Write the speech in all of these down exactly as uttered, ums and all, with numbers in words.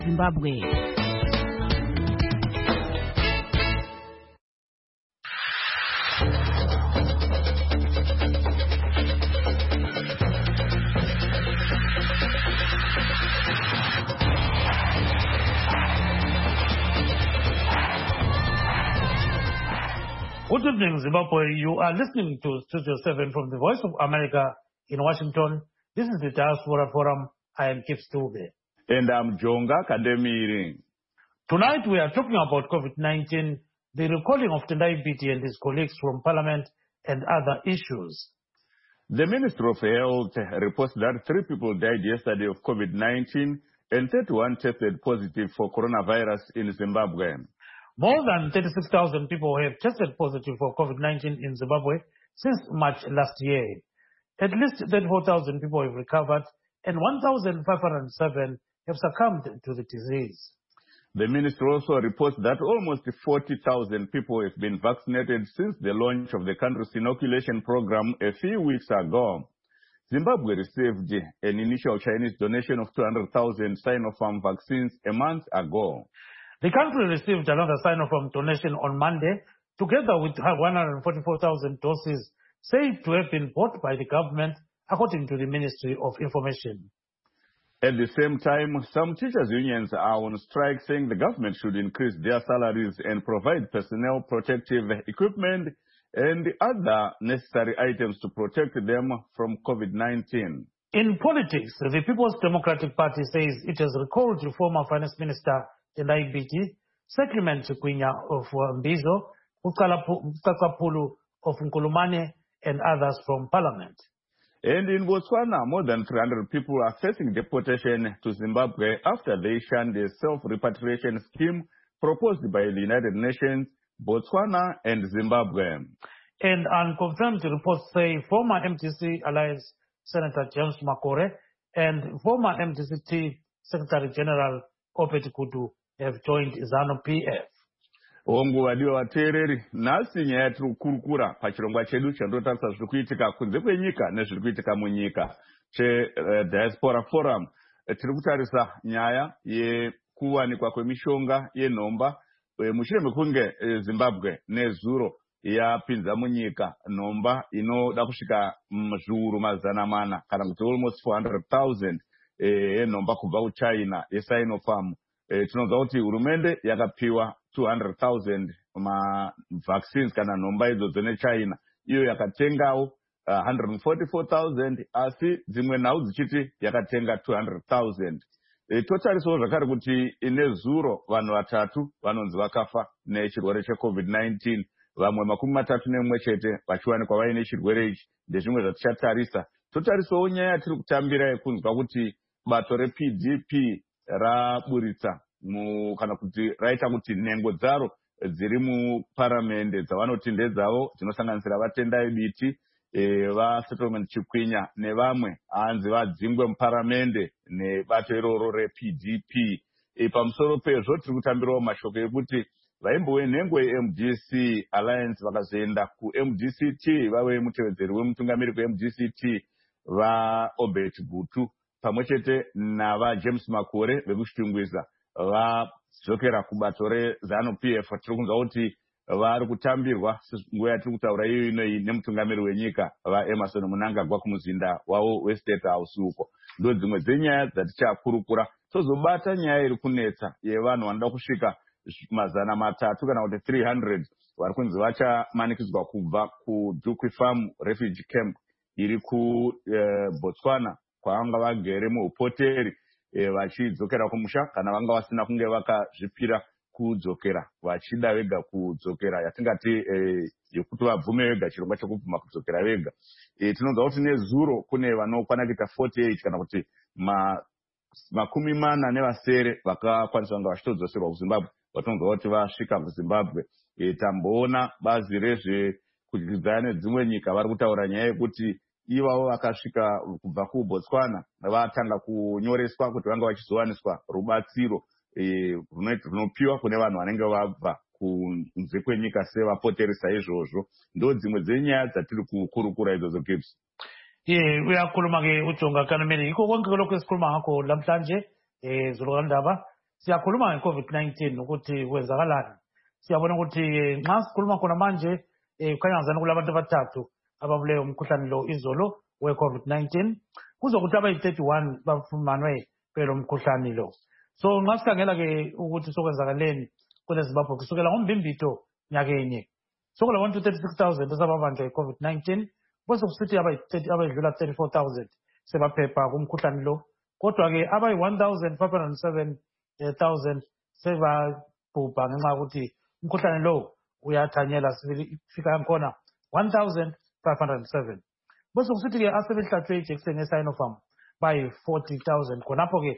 Zimbabwe. Good evening, Zimbabwe. You are listening to Studio seven from the Voice of America in Washington. This is the Diaspora Forum. I am Kip Stube. And I'm Jonga Kademiri. Tonight we are talking about COVID nineteen, the recalling of Tendai Biti and his colleagues from Parliament, and other issues. The Minister of Health reports that three people died yesterday of COVID nineteen and thirty-one tested positive for coronavirus in Zimbabwe. More than thirty-six thousand people have tested positive for COVID nineteen in Zimbabwe since March last year. At least thirty-four thousand people have recovered and one thousand five hundred seven have succumbed to the disease. The minister also reports that almost forty thousand people have been vaccinated since the launch of the country's inoculation program a few weeks ago. Zimbabwe received an initial Chinese donation of two hundred thousand Sinopharm vaccines a month ago. The country received another Sinopharm donation on Monday, together with one hundred forty-four thousand doses said to have been bought by the government, according to the Ministry of Information. At the same time, some teachers' unions are on strike, saying the government should increase their salaries and provide personnel protective equipment and other necessary items to protect them from COVID nineteen. In politics, the People's Democratic Party says it has recalled former Finance Minister Tendai Biti, Settlement Kwinya of Mbizo, Ukakapulu of Nkulumane, and others from Parliament. And in Botswana, more than three hundred people are facing deportation to Zimbabwe after they shunned a self-repatriation scheme proposed by the United Nations, Botswana, and Zimbabwe. And unconfirmed reports say former M T C Alliance Senator James Makore and former M T C T Secretary General Opet Kudu have joined ZANU P F. Ongo wadiwa watereri nasi nyaya tiri kukurukura pachirongwa chedu chandotarisa zviri kuitika kunze kwenyika nezviri kuitika munyika che uh, Diaspora Forum. Uh, tiri kutarisa nyaya yekuwanikwa kwemishonga yenhomba uh, mushure mekunge uh, Zimbabwe nezuro yapinza munyika nhomba inoda kusvika muzviuru mazana mana kana kuti almost four hundred thousand yenhomba uh, kubva kuChina yeSinopharm. Uh, tinonzwa kuti hurumende yakapiwa two hundred thousand ma vaccines kana nhomba idzodzo neChina, iyo yakatengawo uh, one hundred forty-four thousand, asi dzimwe nhau dzichiti yakatenga two hundred thousand. E, totarisawo zvakare kuti nezuro vanhu vatatu vanonzi vakafa nechirwere cheCovid nineteen, vamwe makumi matatu nemwe chete vachiwanikwa vaine chirwere ichi. Ndezvimwe zvatichatarisa. Totarisawo nyaya tiri kutambira yekunzwa kuti bato reP D P raburitsa mu kana kuti raita kuti nhengo dzaro dziri muparamende dzavanoti ndedzavo dzinosanganisira vatendai Biti, e, vaSettlement Chikwinya nevamwe hanzi vadzingwe muparamende nebato iroro reP D P. E, pamusoro pezvo tiri kutambirawo mashoko ekuti vaimbowe nhengo yeM D C Alliance vakazoenda kuM D C T vave mutevedzeri wemutungamiri kuM D C T vaObert Gutu pamwe chete navaJames Makore vekuchitungwiza vadzokera kubato reZANU P F. Tiri kunzwa kuti vari kutambirwa nguva yatiri kutaura iyo inoyi nemutungamiri wenyika vaEmerson Mnangagwa kumuzinda wavo weState House uko. Ndo dzimwe dzenyaya dzatichakurukura. Tozobata nyaya iri kunetsa yevanhu vanoda kusvika mazana matatu kana kuti three hundred vari kunzi vachamanikidzwa kubva kuDukwi Farm Refugee Camp iri kuBotswana uh, kwavanga vagere muhupoteri E, vachidzokera kumusha kana vanga vasina kunge vakazvipira kudzokera vachida vega kudzokera yatingati e, yekuti vabvume vega chirongwa chekubvuma kudzokera vega. E, tinonzwa kuti nezuro kune vanokwana kuita forty-eight kana kuti ma, makumi mana nevasere vakakwanisa vanga vachitodzoserwa kuZimbabwe vatonzwa kuti vasvika kuZimbabwe. E, tamboona bazi rezvekudyidzana nedzimwe nyika vari kutaura nyaya yekuti ivavo vakasvika kubva kuBotswana vatanga kunyoreswa kuti vanga vachizowaniswa rubatsiro runopiwa kune vanhu vanenge vabva kunze kwenyika sevapoteresa izvozvo. Ndo dzimwe dzenyaya dzatiri kukurukura idzodzo Gibbs. Ye uyakhuluma ke uJonga Kanameli ikho konke lokho esikhuluma ngakho lamhlanje eh zolondaba siyakhuluma nge-COVID nineteen ukuthi kwenzakalani. Siyabona ukuthi nxa sikhuluma khona manje kukhanya ngazani kulabantu abathathu ababuleyo umkhuhlane lo izolo we-COVID nineteen. Kuzokuthi abayi-thirty-one bafumanwe belo mkhuhlane lo. So nxa sikhangela-ke ukuthi sokwenzakaleni kwele Zimbabwe kusukela ngombimbito nyakenye sokula-one to thirty-six thousand esababanjwa yi-COVID nineteen bese kusithi abayidlula thirty-four thousand sebaphepha kumkhuhlane lo. Kodwa-ke abayi-one thousand five hundred seven thousand sebabhubha ngenxa yokuthi umkhuhlane lo uyathanyela sibili ifika yakhona one thousand five hundred seven. Bese kusithi-ke asebehlatshwe ijekiseni ye-Sinopharm bayi-forty thousand khonapho-ke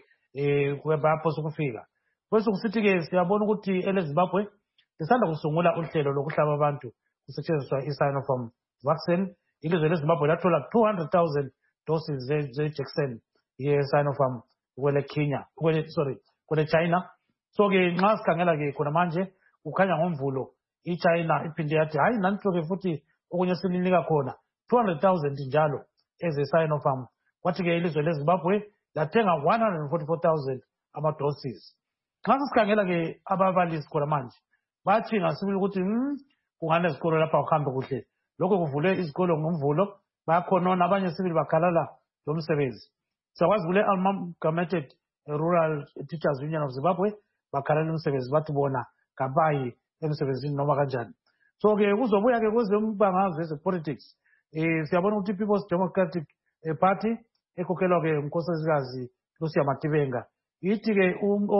um bayaphosa ukufika. Bese kusithi-ke siyabona ukuthi ele-Zimbabwe lisanda kusungula uhlelo lokuhlaba abantu kusetshenziswa i-Sinopharm vaccine. Ilizwe le-Zimbabwe lathola two hundred thousand doses zejekiseni ye-Sinopharm kwele Kenya kwele sorry kwele China. So-ke nxa sikhangela-ke khona manje kukhanya ngomvulo i-China iphinde yathi hayi nanto-ke futhi okunye silinika khona two hundred thousand njalo eze-Sinopharm. Kwathi-ke ilizwe le-Zimbabwe lathenga one hundred forty-four thousand ama-doses. Nxa sikhangela-ke ababalisi khona manje bathi ngasibili ukuthi hmm kungane izikolo lapha kuhambe kuhle. Lokho kuvule izikolo ngomvulo bayakhonona abanye sibili bakhalala lo msebenzi. Siyakwazi kule Amalgamated Rural Teachers Union of Zimbabwe bakhalala umsebenzi bathi bona kabayi emsebenzini noma kanjani. So-ke kuzobuya-ke kwezembangazwe ze-politics um siyabona ukuthi i-People's Democratic Party ekhokhelwa-ke unkosikazi Lucia Matibenga ithi-ke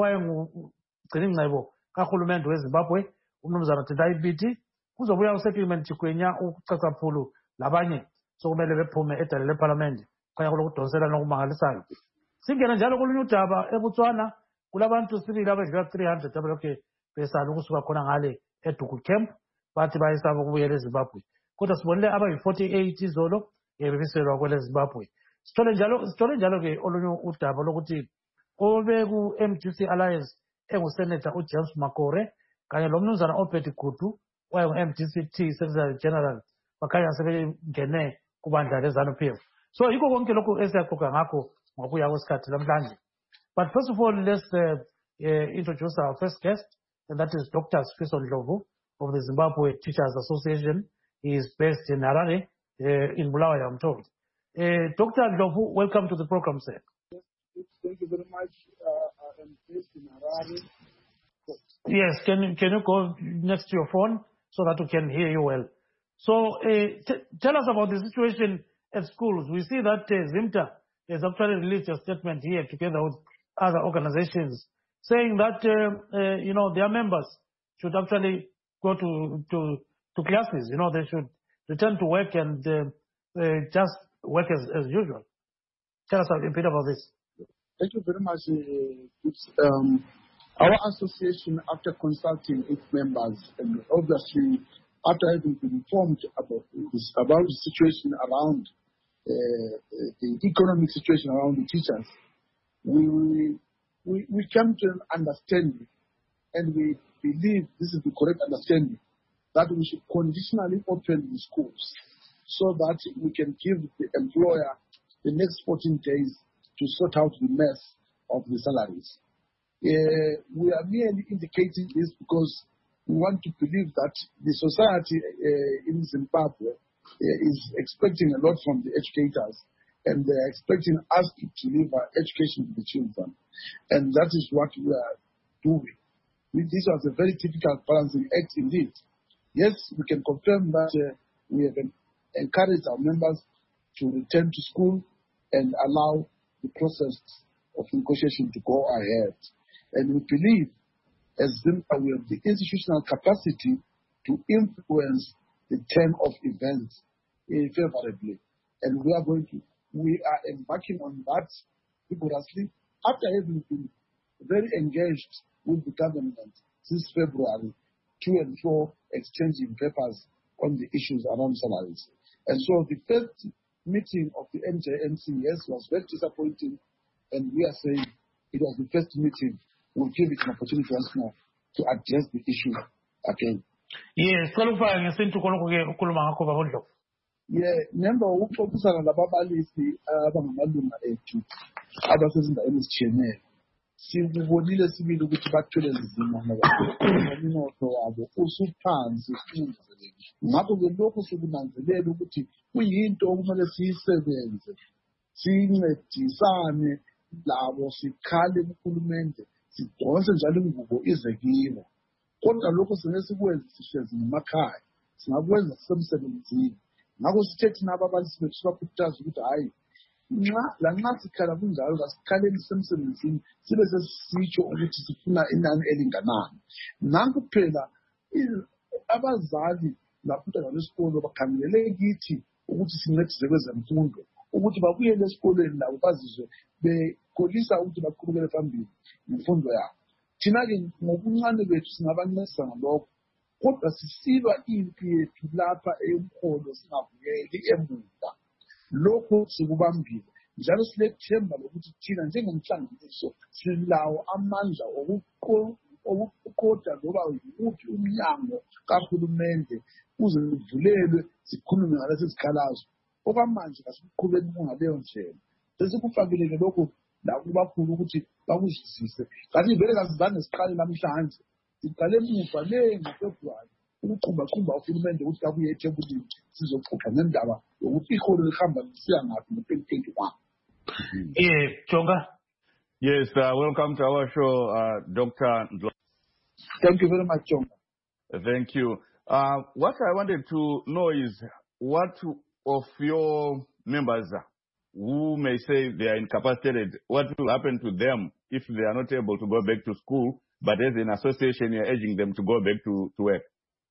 owayengugciningcebo kahulumende weZimbabwe umnumzana Tendai Biti kuzobuya usettlement Chikwenya ucacaphulu labanye sokumele bephume edale leParliament khanya kulokudonsela nokumangalisayo. Singena njalo kolunye udaba eBotswana kulabantu sibili abedlula three hundred abalokhe besala ukusuka khona ngale eDuku Camp bathi bayisaba ukubuyela eZimbabwe. Kodwa sibonile abayi-forty-eight izolo bebiselwa kwele Zimbabwe. Sithole njalo sithole njalo-ke olunye udaba lokuthi obe ku-M D C Alliance enguSenator uJames Makore kanye lomnumzana Obed Gutu wayengu-M D C T Secretary General bakhanya sebengene kubandla le-ZANU P F. So yikho konke lokhu esiyaxoxa ngakho ngokuya kwesikhathi namhlanje. But first of all, let's uh, uh, introduce our first guest, and that is Doctor Sifiso Ndlovu of the Zimbabwe Teachers Association. He is based in Harare, uh, in Bulawayo, I'm told. Uh, Doctor Ndlovu, welcome to the program, sir. Thank you very much. Uh, I'm based in Harare. Yes, can you, can you go next to your phone so that we can hear you well? So uh, t- tell us about the situation at schools. We see that uh, ZIMTA has actually released a statement here together with other organizations saying that, uh, uh, you know, their members should actually go to, to, to classes. You know, they should return to work and uh, uh, just work as, as usual. Tell us a bit about this. Thank you very much. Uh, um, our association, after consulting its members, and obviously after having been informed about this, about the situation around uh, the economic situation around the teachers, we, we we came to an understanding, and we believe this is the correct understanding, that we should conditionally open the schools so that we can give the employer the next fourteen days to sort out the mess of the salaries. Uh, we are merely indicating this because we want to believe that the society uh, in Zimbabwe uh, is expecting a lot from the educators, and they are expecting us to deliver education to the children. And that is what we are doing. We, this was a very typical balancing act indeed. Yes, we can confirm that uh, we have encouraged our members to return to school and allow the process of negotiation to go ahead. And we believe, as Zimbabwe, we have the institutional capacity to influence the turn of events uh, favorably. And we are going to, we are embarking on that vigorously after having been very engaged with the government since February to and fro exchanging papers on the issues around salaries. And so the first meeting of the N J N C, yes, was very disappointing, and we are saying it was the first meeting. We'll give it an opportunity once more to address the issue again. Yes, qualifying is into Kuluma. Yeah, member who focuses on the Babalisi, Abamaluma, abasezindaweni ezitshiyeneyo. sikubonile sibili ukuthi bathwele nzima ngoba umnotho wabo usuphansi futhi. Ngakho-ke lokhu sikunanzelela ukuthi kuyinto okumele siyisebenze, sincedisane labo, sikhale kuhulumende, sidonse njalo ingubo ize kibo. Kodwa lokho singeke sikwenze sihlezi ngemakhaya, singakwenza sisemsebenzini. Ngakho sithe thina ababalisi bethu sibakhuthaza ukuthi hhayi, lanxa sikhala kunjalo kasikhaleni sisemsebenzini sibe sesisitsho ukuthi sifuna inani elinganani. Nanku phela abazali labantwana besikolo bakhangelele kithi ukuthi sincedise kwezemfundo, ukuthi babuyele esikoleni labo bazizwe bekholisa ukuthi baqhubekele phambili nemfundo yabo. Thina-ke ngobuncane bethu singabancedisa ngalokho, kodwa sisilwa impi yethu lapha eyomholo singavukeli emuva. Lokho sikubambile njalo silethemba lokuthi thina njengomhlanganiso silawo amandla okuqoda loba yikuphi umnyango kahulumende uze uvulelwe sikhulume ngalesi sikhalazo. Okwamanje kasiqhubeni ngaleyo ndlela. Sesikufakile lokho lakubakhulu ukuthi bakuzwisise. Kanti vele kasizange siqale namhlanje, siqale emuva le ngoFebruwari ukuqhumbaqhumba uhulumende ukuthi kabuye ethebulini sizoxoxa ngendaba yokuthi iholo lihamba lisiya ngaphi ngo-twenty twenty-one. Yeah, Chonga. Yes, uh, welcome to our show, uh, Doctor Ndlo. Thank you very much, Chonga. Thank you. Uh, what I wanted to know is what of your members who may say they are incapacitated, what will happen to them if they are not able to go back to school, but as an association you are urging them to go back to, to work?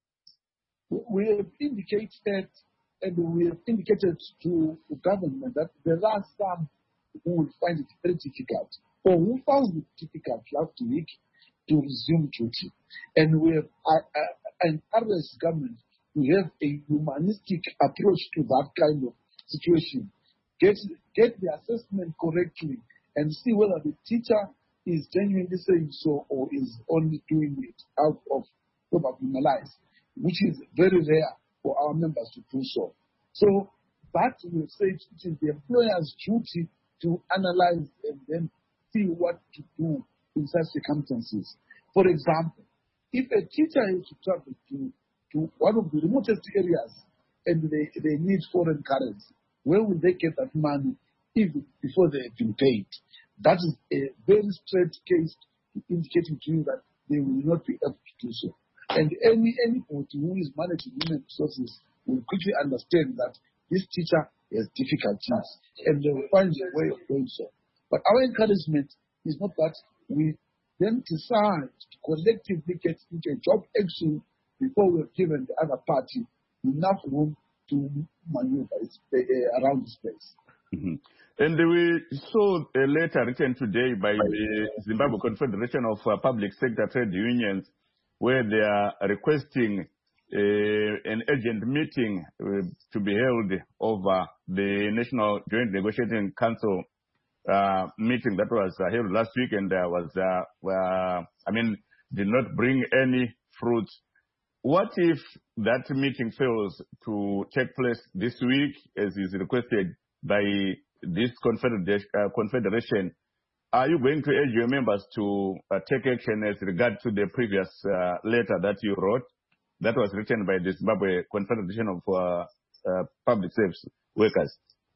We have indicated and we have indicated to the government that there are some who will find it very difficult or who found it difficult last week to resume duty. And we have uh, uh, encouraged government to have a humanistic approach to that kind of situation. Get, get the assessment correctly and see whether the teacher is genuinely saying so or is only doing it out of probably malice, which is very rare for our members to do so. So that will say it is the employer's duty to analyze and then see what to do in such circumstances. For example, if a teacher is to travel to, to one of the remotest areas and they, they need foreign currency, where will they get that money even before they have been paid? That is a very straight case indicating to you that they will not be able to do so. And any anybody who is managing human resources will quickly understand that this teacher has difficulties and they will find a way of doing so. But our encouragement is not that we then decide to collectively get into a job action before we have given the other party enough room to maneuver around this place. Mm-hmm. And we saw a letter written today by the Zimbabwe Confederation of uh, Public Sector Trade Unions, where they are requesting uh, an urgent meeting uh, to be held over the National Joint Negotiating Council uh, meeting that was uh, held last week and uh, was, uh, uh, I mean, did not bring any fruit. What if that meeting fails to take place this week, as is requested by this confederation? Uh, confederation? Are you going to urge your members to uh, take action as regard to the previous uh, letter that you wrote, that was written by the Zimbabwe Confederation of uh, uh, Public Service Workers?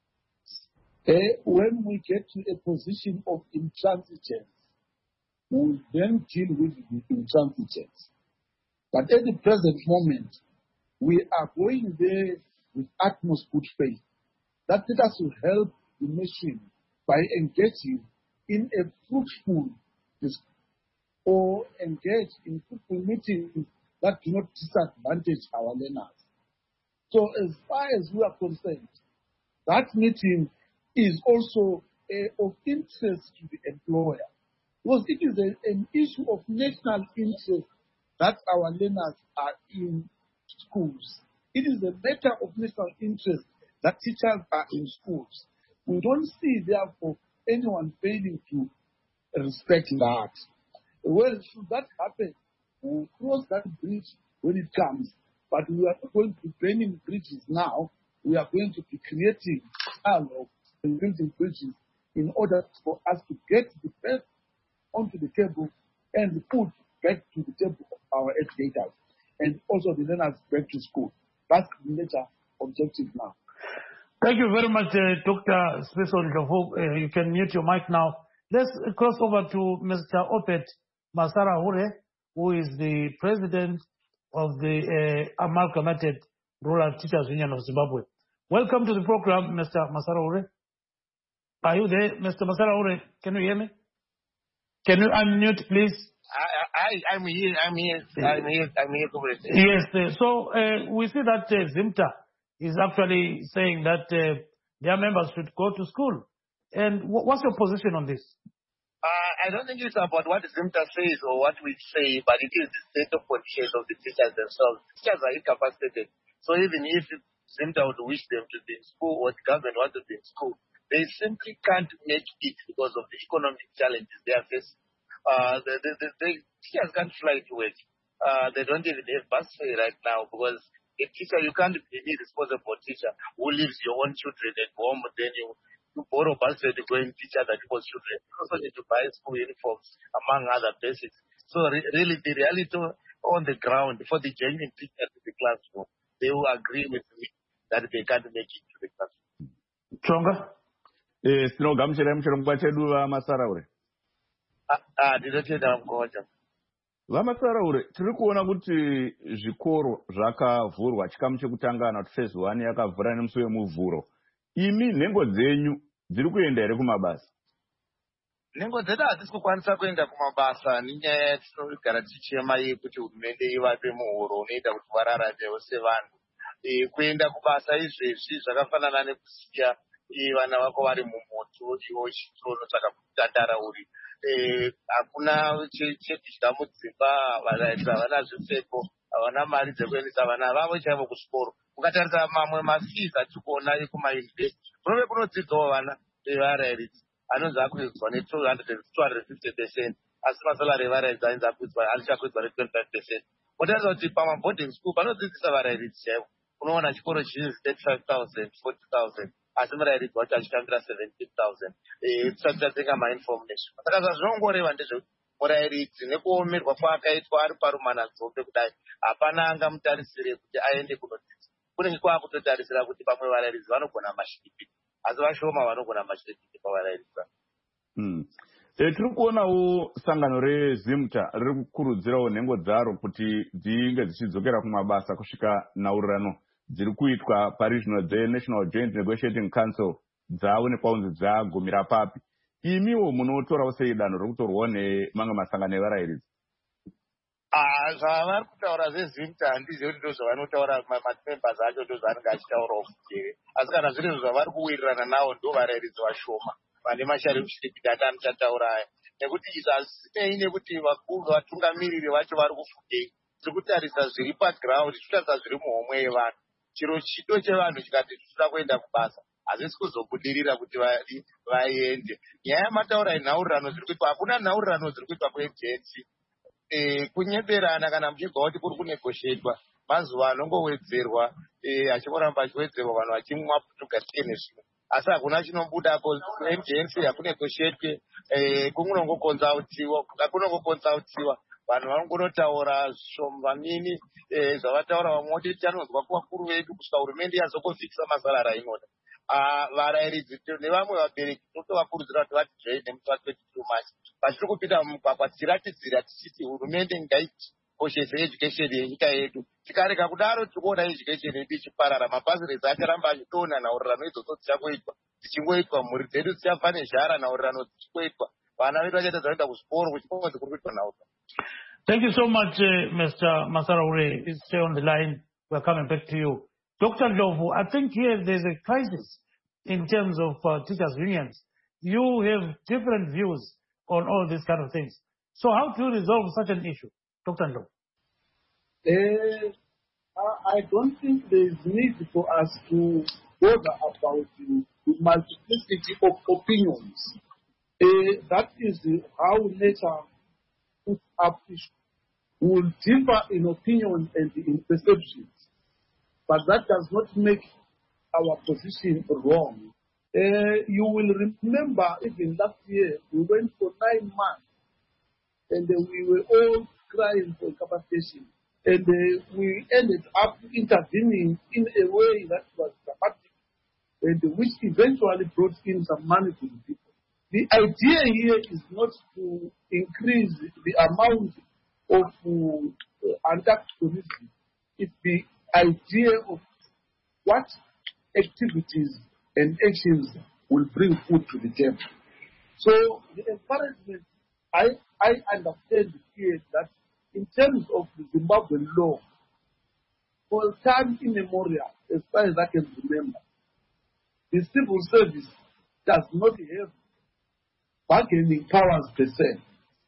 Uh, when we get to a position of intransigence, we will then deal with the intransigence. But at the present moment, we are going there with utmost good faith. That let us will help the nation by engaging in a fruitful discussion or engage in fruitful meetings that do not disadvantage our learners. So as far as we are concerned, that meeting is also uh, of interest to the employer, because it is a, an issue of national interest that our learners are in schools. It is a matter of national interest that teachers are in schools. We don't see, therefore, anyone failing to respect that. Well, should that happen, we'll cross that bridge when it comes. But we are not going to be burning bridges now. We are going to be creating dialogue and building bridges in order for us to get the best onto the table and put back to the table of our educators and also the learners back to school. That's the major objective now. Thank you very much, uh, Doctor Special Ndlovu. Uh, you can mute your mic now. Let's cross over to Mister Opet Masarahure, who is the president of the uh, Amalgamated Rural Teachers Union of Zimbabwe. Welcome to the program, Mister Masarahure. Are you there, Mister Masarahure? Can you hear me? Can you unmute, please? I, I, I'm here, I'm here, I'm here, I'm here. Yes, uh, so uh, we see that uh, ZIMTA is actually saying that uh, their members should go to school. And w- what's your position on this? Uh, I don't think it's about what ZIMTA says or what we say, but it is the state of conditions of the teachers themselves. Teachers are incapacitated. So even if ZIMTA would wish them to be in school or the government wants to be in school, they simply can't make it because of the economic challenges they are facing. Uh, the, the, the, the teachers can't fly to work. Uh, they don't even have bus fare right now because a teacher, you can't be a responsible teacher who leaves your own children at home, then you, you borrow bus fare to go and teach other people's children. You also need to buy school uniforms, among other basics. So re- really, the reality on the ground for the genuine teachers in the classroom, they will agree with me that they can't make it to the classroom. Chonga? Eh, sinogamuchira muchirongwa chedu vamasaraure. Ah, ah, ndinotenda mukhoja. Vamasaraure, tiri kuona kuti zvikoro zvakavhurwa chikamu chekutanga kana kuti phase one yakavhura nemusi wemuvhuro. Imi nhengo dzenyu dziri kuenda here kumabasa? Nhengo dzedu hadzisi kukwanisa kuenda kumabasa nenyaya yatinogara tichema yekuti hurumende ivape muhoro unoita kuti vararamewo sevanhu. E, kuenda kubasa izvezvi zvakafanana nekusiya e, vana vako vari mumoto iwo chitonotsvaka kutandara uri. Hakuna chekudya mudzimba, varairidzi havana zvipfeko, havana mari dzekuendesa vana vavo chaivo kuchikoro. Ukatarisa mamwe mafees atiri kuona ekumayunivhesiti, kunove kunodzidzawo vana vevarairidzi anonzi akuidzwa ne-two hundred and two hundred fifty percent, asi masalari evarairidzi ainzi akuidzwa alichakuidzwa ne-twenty-five percent. Unotarisa kuti pamaboarding school panodzidzisa varairidzi chaivo, unoona chikoro chinzi thirty-five thousand, forty thousand. Asi murairidzi wacho achitambira seventeen thousand. Tisati tatenga mainformation. Saka zvazvinongoreva ndezvekuti murairidzi nekuomerwa kwaakaitwa ari parumanadzombe kudai, hapana angamutarisire kuti aende kunodzidza. Kunenge kwaakutotarisira kuti pamwe varairidzi vanogona mashiripiti, asi vashoma vanogona mashiripiti pavarairidzi. Mm. E, tiri kuonawo sangano reZIMTA riri kukurudzirawo nhengo dzaro kuti dzinge dzichidzokera kumabasa kusvika naurirano dziri kuitwa paregional dzeNational Joint Negotiating Council dzaonekwa kunzi dzagumira papi. Imiwo munotorawo sei danho rokutorwawo nemamwe masangano evarairidzi? Zvavari kutaura zveZIMTA handizvo kuti ndozvavanotaura mamembers acho ndozvaanenge achitaurawo kugere. Asi kana zviri zvavari kuwirirana nawo ndo varairidzi vashoma vane mashare mushiripiti atanichataura aya. Nekuti izvi hazinei nekuti vakuru vatungamiriri vacho vari kufundei. Tiri kutarisa zviri paground, tikutarisa zviri muhomwe yevanhu. Chiro chido chevanhu chikati tichida kuenda kubasa, hazisi kuzobudirira kuti vaende. Nyaya yamataura enhaurirano dziri kuitwa, hakuna nhaurirano dziri kuitwa kuejensi. E, kunyeberana kana muchibva kuti kuri kunegoshetwa, mazuva anongowedzerwa, e, achingoramba achiwedzerwa vanhu vachimwa putugatike nezvimwe. Asi hakuna chinobudapo, ejensi hakunegoshetwe, e, kunongokonzautiwa, kunongokonzautiwa. Vanhu vanongotaura zvishomamini zvavataura vamwe kuti chanonzwa kuvakuru vedu kusvika hurumende yazokofikisa mazarara ainoda. Varairidzi nevamwe vabereki totovakurudzira kuti vatijoine nemusi twenty-two March. Patiri kupinda mumugwagwa tichiratidzira tichiti hurumende ngaikoshese education yenyika yedu. Tikareka kudaro tikuona education yedu ichiparara, mabhazirezi acharamba achidonha, nhaurirano idzodzo dzichangoitwa dzichingoitwa, mhuri dzedu dzichafa nezhara, nhaurirano dzichingoitwa, vana vedu vachaita zvanoenda kuzvikoro kuchikonzi kuri kuitwa nhaurirano. Thank you so much, uh, Mister Masarahure. Stay on the line. We're coming back to you. Doctor Ndlovu, I think here there's a crisis in terms of uh, teachers' unions. You have different views on all these kind of things. So how do you resolve such an issue, Doctor Ndlovu? Uh, I don't think there is need for us to bother about the multiplicity of opinions. Uh, that is how nature puts up issues. We will differ in opinion and in perceptions, but that does not make our position wrong. Uh, you will remember even last year we went for nine months and uh, we were all crying for incapacitation. And uh, we ended up intervening in a way that was dramatic, and which eventually brought in some money to the people. The idea here is not to increase the amount of uh, antagonism. It's the idea of what activities and actions will bring food to the table. So the encouragement, I, I understand here that in terms of the Zimbabwean law, for time immemorial, as far as I can remember, the civil service does not have bargaining powers per se.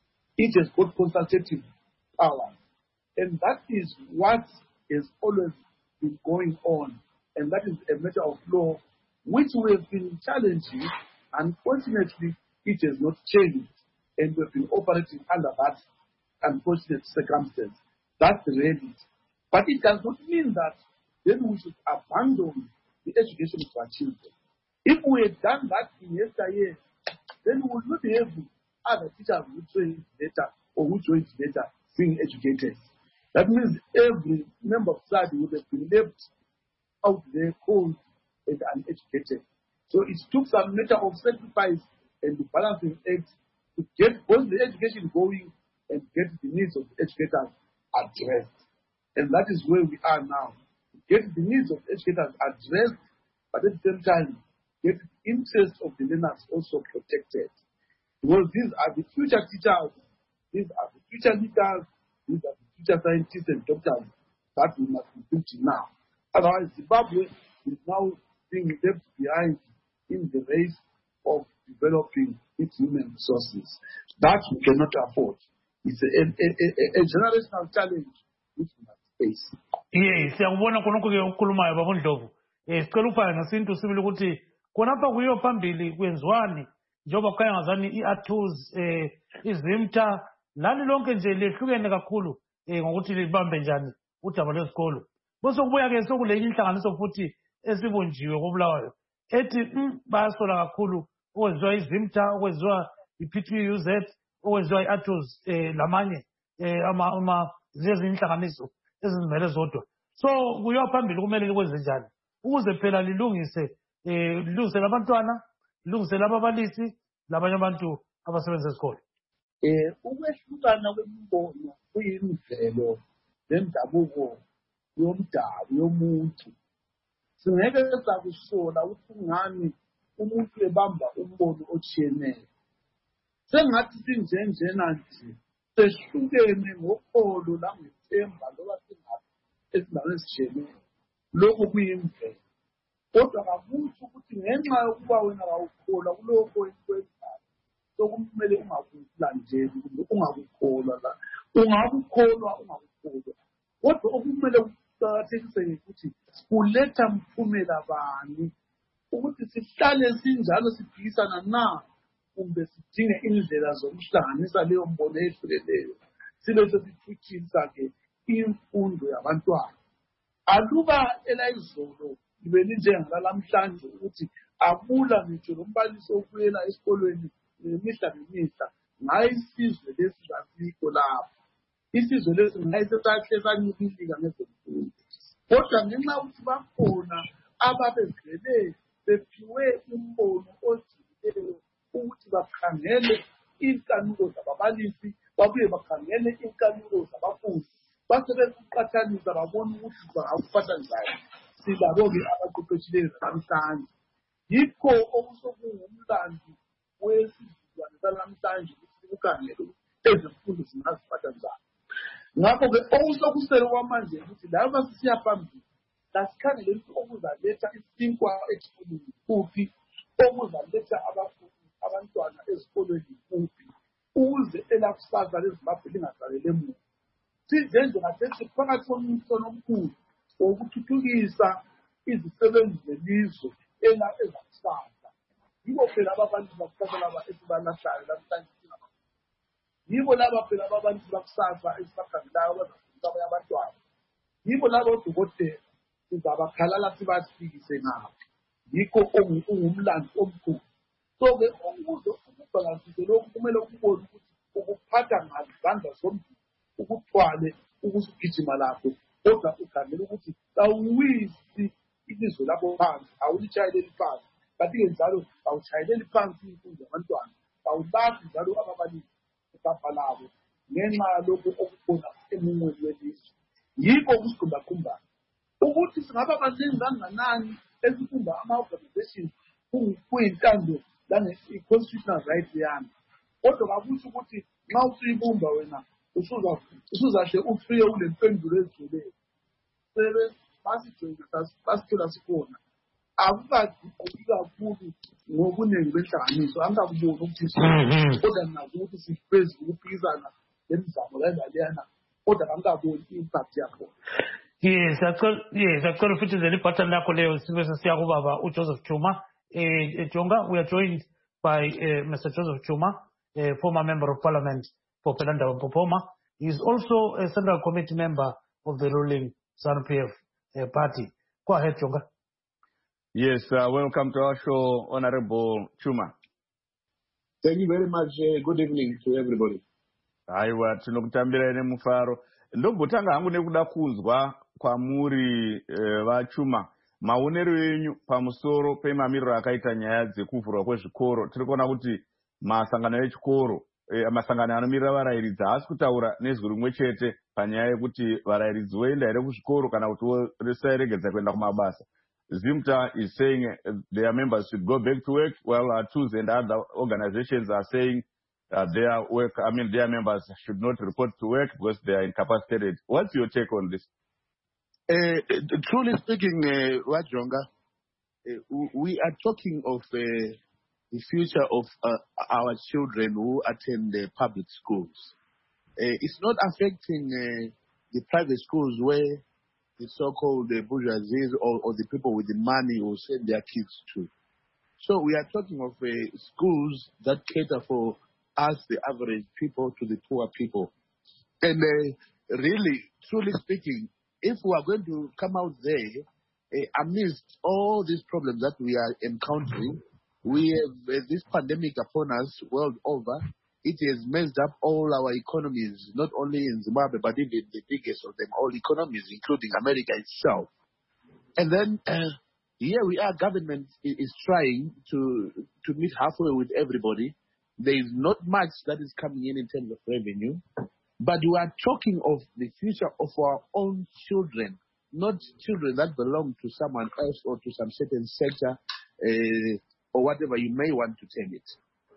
It has got consultative powers. And that is what has always been going on. And that is a matter of law, which we have been challenging. Unfortunately, it has not changed. And we've been operating under that unfortunate circumstance. That's the reality. But it does not mean that then we should abandon the education of our children. If we had done that in yesteryear, then we would not have other teachers who train better or who train better being educated. That means every member of society would have been left out there cold and uneducated. So it took some measure of sacrifice and the balancing act to get both the education going and get the needs of the educators addressed. And that is where we are now. Get the needs of educators addressed, but at the same time, get the interests of the learners also protected. Because these are the future teachers, these are the future leaders, these are the future scientists and doctors that we must be building now. Otherwise, Zimbabwe is now being left behind in the race of developing its human resources. That we cannot afford. It's a, a, a, a generational challenge which we must face. Yes, siyakubona khonokho ke ukukhulumayo babondlovu. Eh sicela ukufaka nasintu sibili ukuthi khonapha kuyo phambili kwenziwani njengoba kukhanya ngazani i-A-T-U S eh izimta lani lonke nje lehlukene kakhulu eh ngokuthi libambe njani udaba lwesikolo. Bese kubuya ke sokulenye inhlanganiso futhi esibunjiwe koBulawayo ethi bayasola kakhulu okwenziwa izimta okwenziwa i-P T U Z okwenziwa i-A T U S eh lamanye eh ama ama lezi inhlanganiso ezimele zodwa. So kuyo phambili kumele likwenze njani ukuze phela lilungise eh lilungise labantwana lilungise lababalisi labanye abantu abasebenza esikole. Eh ukwehlukana kwemibono kuyimvelo lendabuko yomdabu yomuntu. Singeke sakusola ukuthi ngani umuntu ebamba umbono otshiyeneyo. Sengathi sinjenjena nje sehlukene ngokholo langethemba loba singathi esindaweni ezitshiyeneyo. Lokho kuyimvelo. Kodwa kakuthi ukuthi ngenxa yokuba wena awukholwa kulokho ekwenzayo sokumele ungakulandeli kumbe ungakukholwa la ungakukholwa ungakukholwa. Kodwa okumele kuqakathekise ukuthi kuletha mphumela bani ukuthi sihlale sinjalo siphikisana na kumbe sidinge indlela zokuhlanganisa leyo mbono ehlukeneyo sibe sesithuthisa ke imfundo yabantwana. Aluba elayizolo libe linjengalamhlanje ukuthi abula ngitsho lombalisi okuyela esikolweni nemihla nemihla ngayi isizwe lesi lasikho lapho. Isizwe lesi ngayisesahle sanyibilika ngezemfundo. Kodwa ngenxa yokuthi bakhona ababezele bephiwe umbono ojiyileyo ukuthi bakhangele inkanuko zababalisi babuye bakhangele inkanuko zabafundi basebekuqathanisa babona ukuthi bangakuphatha njani. Silabo-ke abaqeqeshileyo namhlanje. Yikho okusokungumlando wesizukulwane sanamhlanje ukuthi kukhangele ezemfundo zingaziphatha njani. Ngakho-ke okusokusele kwamanje ukuthi laba sisiya phambili asikhangele ukuthi okuzaletha isinkwa esikoleni kuphi, okuzaletha abafundi abantwana ezikolweni kuphi, ukuze elakusasa leZimbabwe lingasalele emuva. Sizenze ngasethi phakathi komncintiswano omkhulu wokuthuthukisa izisebenzi zelizwe ezakusasa. Yibo phela ababalisi bakusasa laba esibalahlayo namhlanje singaba. Yibo laba phela ababalisi bakusasa esibakhangelayo abazafundisa abanye abantwana. Yibo laba odokotela sizabakhalala sibasikise ngabo. Yikho ongumlando omkhulu. So-ke ukuze ukubhalansise lokhu kumele ukubone ukuthi ukuphatha ngazandla zombili ukuthwale ukugijima lakho kodwa ukhangela ukuthi awuwisi ilizwe labo phansi awulitshayeleli phansi kanti-ke njalo awutshayeleli phansi imfundo yabantwana awulazi njalo ababalisi igabha labo ngenxa yalokhu okukhona emunweni welizwe yikho ukusikhumbakhumbayo ukuthi singaba baningi kanganani esifunda ama-organizations kuyintando lange-constitutional right yami kodwa kakusho ukuthi nxa usuyibumba wena usuzahle ufike ule mpendulo ezigcweleyo sebe basithola sikhona akukaguquki kakhulu ngobuningi benhlanganiso angakuboni ukuthi kodwa nazo ukuthi sifezi ukuphikisana lemizamo laleyana kodwa angakaboni i-impact yakho. Yes, yes, actually futhi libhathani lakho leyo sibe sesiya kubaba uJoseph Chuma. Eh, Jonga, we are joined by uh, Mister Joseph Chuma, a former member of parliament for Pelanda Mpopoma. He is also a central committee member of the ruling ZANU P F uh, party. Go ahead, Jonga. Yes, uh, welcome to our show, Honorable Chuma. Thank you very much. Uh, good evening to everybody. Aiwa, tinokutambira ine mufaro. Ndobotanga hangu nekuda kunzwa kwamuri uh, vachuma. Maonero enyu pamusoro pemamiriro akaita nyaya dzekuvhurwa kwezvikoro. Tiri kuona kuti masangano echikoro, eh, masangano anomirira varayiridzi haasi kutaura nezwi rimwe chete panyaya yekuti varayiridzi voenda here kuzvikoro kana kuti vosaregedza kuenda kumabasa. ZIMTA is saying uh, their members should go back to work, while uh, TUS and other organizations are saying uh, their work, I mean their members should not report to work because they are incapacitated. What's your take on this? Uh, truly speaking, uh, Wajonga, uh, we are talking of uh, the future of uh, our children who attend the public schools. Uh, it's not affecting uh, the private schools where the so-called uh, bourgeoisie or, or the people with the money will send their kids to. So we are talking of uh, schools that cater for us, the average people, to the poor people. And uh, really, truly speaking, if we are going to come out there, uh, amidst all these problems that we are encountering, we have uh, this pandemic upon us world over. It has messed up all our economies, not only in Zimbabwe, but even the biggest of them all economies, including America itself. And then uh, here we are, government is trying to, to meet halfway with everybody. There is not much that is coming in in terms of revenue. But we are talking of the future of our own children, not children that belong to someone else or to some certain sector uh, or whatever you may want to term it.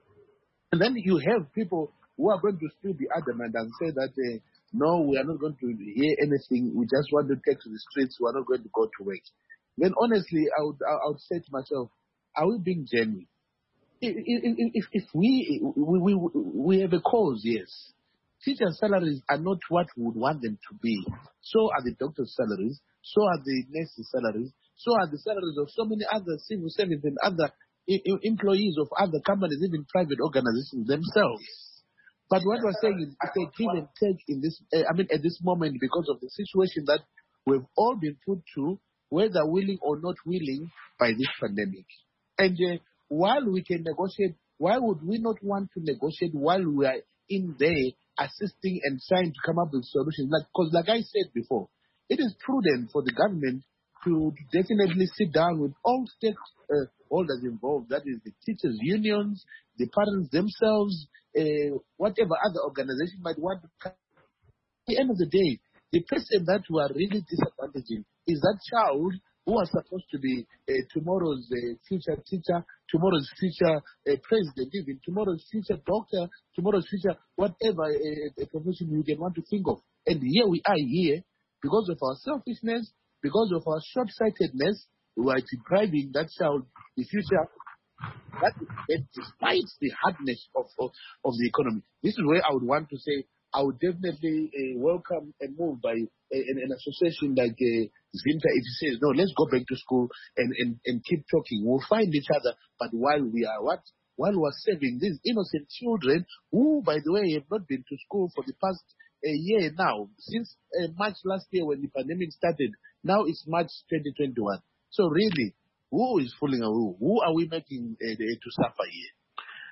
And then you have people who are going to still be adamant and say that, uh, no, we are not going to hear anything. We just want to take to the streets. We are not going to go to work. Then honestly, I would, I would say to myself, are we being genuine? If, if, if we, we, we, we have a cause, yes. Teachers' salaries are not what we would want them to be. So are the doctors' salaries. So are the nurses' salaries. So are the salaries of so many other civil servants and other employees of other companies, even private organizations themselves. But what we're saying is it's a give and take in this, uh, I mean, at this moment because of the situation that we've all been put to, whether willing or not willing, by this pandemic. And uh, while we can negotiate, why would we not want to negotiate while we are in there assisting and trying to come up with solutions? Like, because like I said before, it is prudent for the government to definitely sit down with all stakeholders involved, that is the teachers' unions, the parents themselves, uh, whatever other organization might want to come. At the end of the day, the person that we are really disadvantaging is that child who are supposed to be uh, tomorrow's uh, future teacher, tomorrow's future uh, president, even tomorrow's future doctor, tomorrow's future whatever uh, profession you can want to think of. And here we are here, because of our selfishness, because of our short-sightedness, we are depriving that child the future. That is, despite the hardness of, of, of the economy. This is where I would want to say I would definitely uh, welcome a move by uh, an, an association like uh, ZIMTA. If it says, no, let's go back to school and, and, and keep talking. We'll find each other, but while we are what? While we are saving these innocent children who, by the way, have not been to school for the past a year now, since uh, March last year when the pandemic started. Now it's March twenty twenty-one. So really, who is fooling who? Who are we making uh, to suffer here?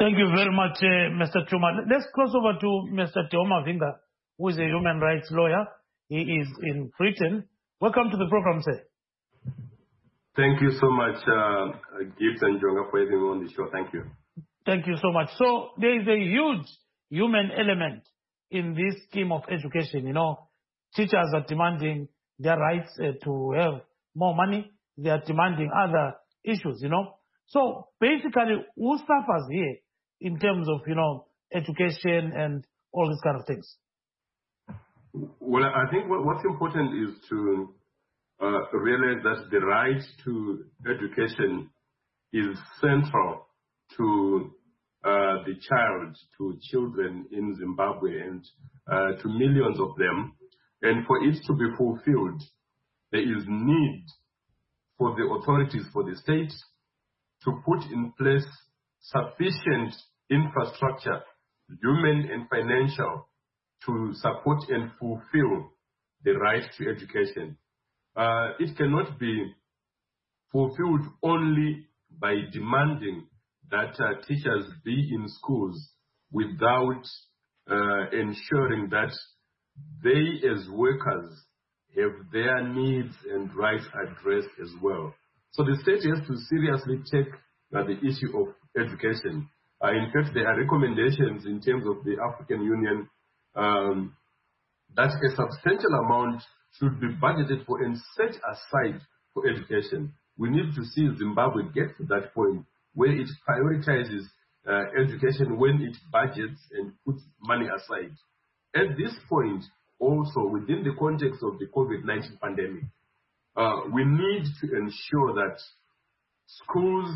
Thank you very much, uh, Mister Chuma. Let's cross over to Mister Teo Mavinga, who is a human rights lawyer. He is in Britain. Welcome to the program, sir. Thank you so much, uh, Gibbs and Jonga, for having me on the show. Thank you. Thank you so much. So there is a huge human element in this scheme of education. You know, teachers are demanding their rights uh, to have more money. They are demanding other issues, you know. So basically, who suffers here in terms of, you know, education and all these kind of things? Well, I think what, what's important is to uh, realize that the right to education is central to uh, the child, to children in Zimbabwe, and uh, to millions of them. And for it to be fulfilled, there is need for the authorities, for the state, to put in place sufficient infrastructure, human and financial, to support and fulfill the right to education. Uh, it cannot be fulfilled only by demanding that uh, teachers be in schools without uh, ensuring that they as workers have their needs and rights addressed as well. So the state has to seriously take uh, the issue of education. Uh, in fact, there are recommendations in terms of the African Union um, that a substantial amount should be budgeted for and set aside for education. We need to see Zimbabwe get to that point where it prioritizes uh, education when it budgets and puts money aside. At this point, also within the context of the COVID nineteen pandemic, uh, we need to ensure that schools,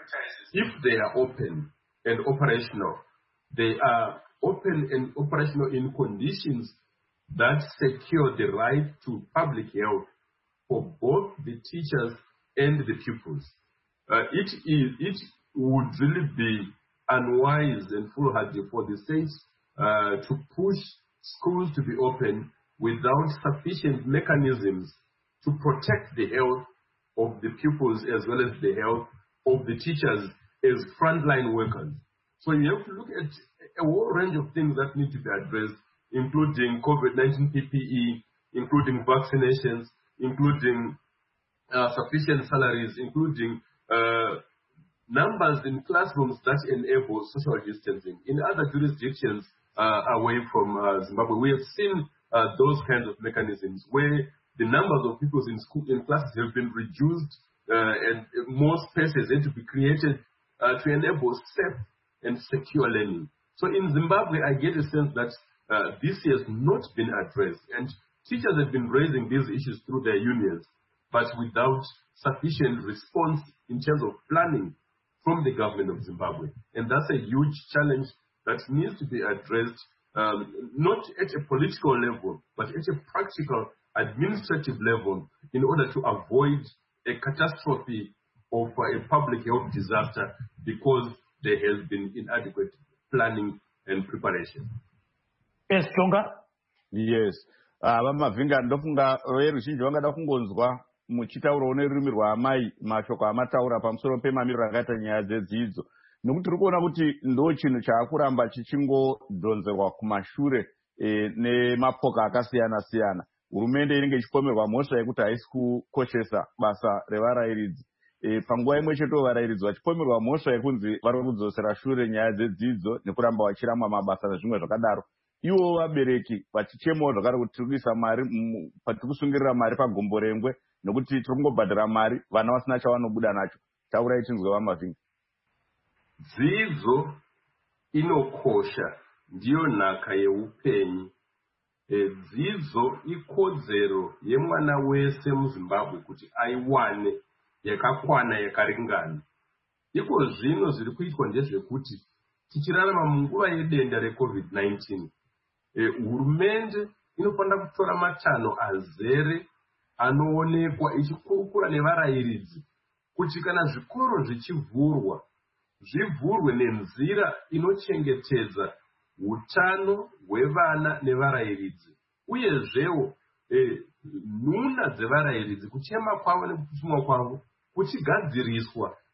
if they are open and operational, they are open and operational in conditions that secure the right to public health for both the teachers and the pupils. Uh, it is it would really be unwise and foolhardy for the states uh, to push schools to be open without sufficient mechanisms to protect the health of the pupils as well as the health of the teachers as frontline workers. So you have to look at a whole range of things that need to be addressed, including COVID nineteen P P E, including vaccinations, including uh, sufficient salaries, including uh, numbers in classrooms that enable social distancing. In other jurisdictions uh, away from uh, Zimbabwe, we have seen uh, those kinds of mechanisms where the numbers of people in school in classes have been reduced uh, and more spaces had to be created uh, to enable safe and secure learning. So in Zimbabwe, I get a sense that uh, this has not been addressed, and teachers have been raising these issues through their unions, but without sufficient response in terms of planning from the government of Zimbabwe. And that's a huge challenge that needs to be addressed, um, not at a political level, but at a practical administrative level in order to avoid a catastrophe of uh, a public health disaster because there has been inadequate planning and preparation. Yes, Jonga? Yes. Ava Mavinga ndofunga veruzhinji vangada kungonzwa muchitaura une rurimi rwaamai mashoko amataura pamusoro pemamiriro akaita nyaya dzedzidzo, nokuti tiri kuona kuti ndo chinhu chaakuramba chichingodhonzerwa kumashure e, nemapoka akasiyana siyana. Hurumende inenge ichipomerwa mhosva yekuti haisi kukoshesa basa revarayiridzi. E, panguva imwe cheto varayiridzi vachipomerwa mhosva yekunzi vari kudzosera shure nyaya dzedzidzo nekuramba vachiramwa mabasa nezvimwe zvakadaro. Ivo vabereki vachichemawo zvakare kuti tiri kuisa mari, tiri kusungirira mari pagombo rengwe nokuti tiri kungobhadhara mari vana vasina chavanobuda nacho. Taurai tinzwe vaMavinga. Dzidzo inokosha, ndiyo nhaka yeupenyu. E, dzidzo ikodzero yemwana wese muZimbabwe kuti aiwane yakakwana yakaringana. Iko zvino zviri kuitwa ndezvekuti tichirarama munguva yedenda reCovid nineteen, e, hurumende inofanira kutora matanho azere anoonekwa ichikurukura nevarayiridzi kuti kana zvikoro zvichivhurwa zvivhurwe nenzira inochengetedza utano hwevana nevarayiridzi, uyezvewo e, nhuna dzevarayiridzi kuchema kwavo nekutumwa kwavo kuchigadziriswa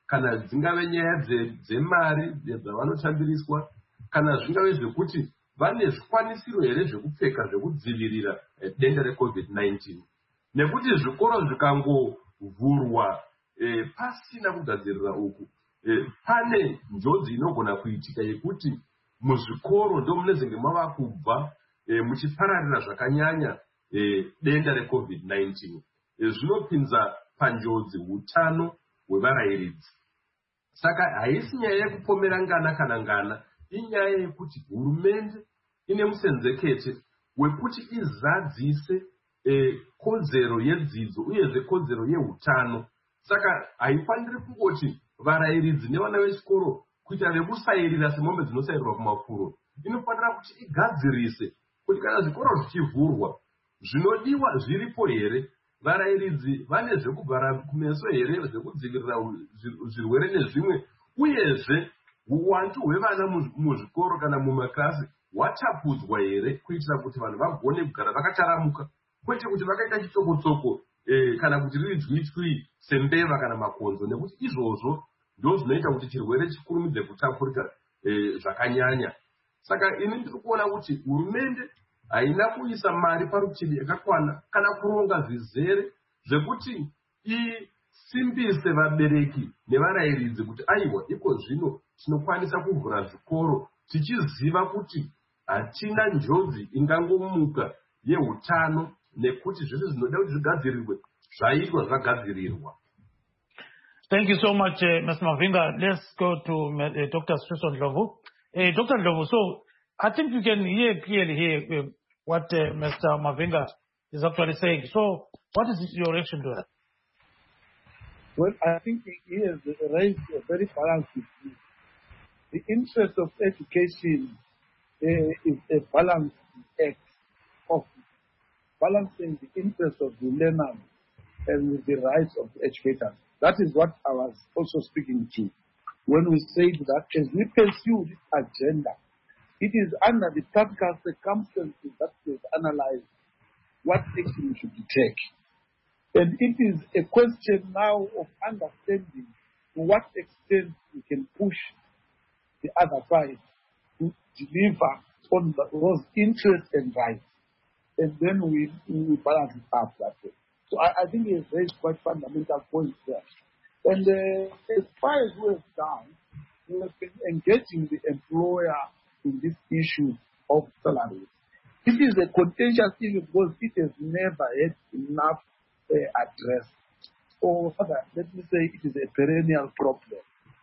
kana dzingave nyaya dzemari dzavanotambiriswa, kana zvingave zvekuti vane zvikwanisiro here zvekupfeka zvekudzivirira denda recovid nineteen. Nekuti zvikoro zvikangovhurwa pasina kugadzirira uku, pane njodzi inogona kuitika yekuti muzvikoro ndo munezenge mava kubva muchipararira zvakanyanya denda recovid nineteen. Zvinopinza panjodzi hutano hwevarayiridzi. Saka haisi nyaya yekupomera ngana kana ngana, inyaya yekuti hurumende ine musenzekete wekuti izadzise kodzero yedzidzo uyezve kodzero yehutano. Saka haifaniri kungoti varayiridzi nevana vechikoro kuita vekusayirira semombe dzinosayirwa kumafuro. Inofanira kuti igadzirise kuti kana zvikoro zvichivhurwa, zvinodiwa zviripo here, varayiridzi vane zvekuvhara kumeso here, zvekudzivirira zvirwere nezvimwe, uyezve uwandu hwevana muzvikoro kana mumaklasi hwatapudzwa here, kuitira kuti vanhu vagone kugara vakataramuka, kwete kuti vakaita chitsoko-tsoko kana kuti riri dzwi-tswi sembeva kana makonzo, nekuti izvozvo ndo zvinoita kuti chirwere chikurumidze kutapurika zvakanyanya. Saka ini ndiri kuona kuti hurumende haina kuisa mari parutivi yakakwana kana kuronga zvizere zvekuti isimbise vabereki nevarayiridzi kuti aiwa, iko zvino tinokwanisa kuvhura zvikoro tichiziva kuti hatina njodzi ingangomuka yehutano, nekuti zvese zvinoda kuti zvigadzirirwe zvaitwa zvagadzirirwa. Thank you so much, uh, Mister Mavinga. Let's go to uh, Doctor Susan Ndlovu. Uh, Doctor Ndlovu, so I think you can hear clearly here uh, what uh, Mister Mavinga is actually saying. So what is your reaction to that? Well, I think he has raised a very balanced issue. The interest of education uh, is a balanced act of balancing the interest of the learner and the rights of the educators. That is what I was also speaking to when we said that as we pursue this agenda, it is under the practical circumstances that we analyze what action we should take. And it is a question now of understanding to what extent we can push the other side to deliver on those interests and rights. And then we, we balance it up that way. So I, I think he has raised quite fundamental points there. And uh, as far as we have done, we have been engaging the employer in this issue of salaries. It is a contentious issue because it has never had enough uh, address. Or rather, let me say it is a perennial problem.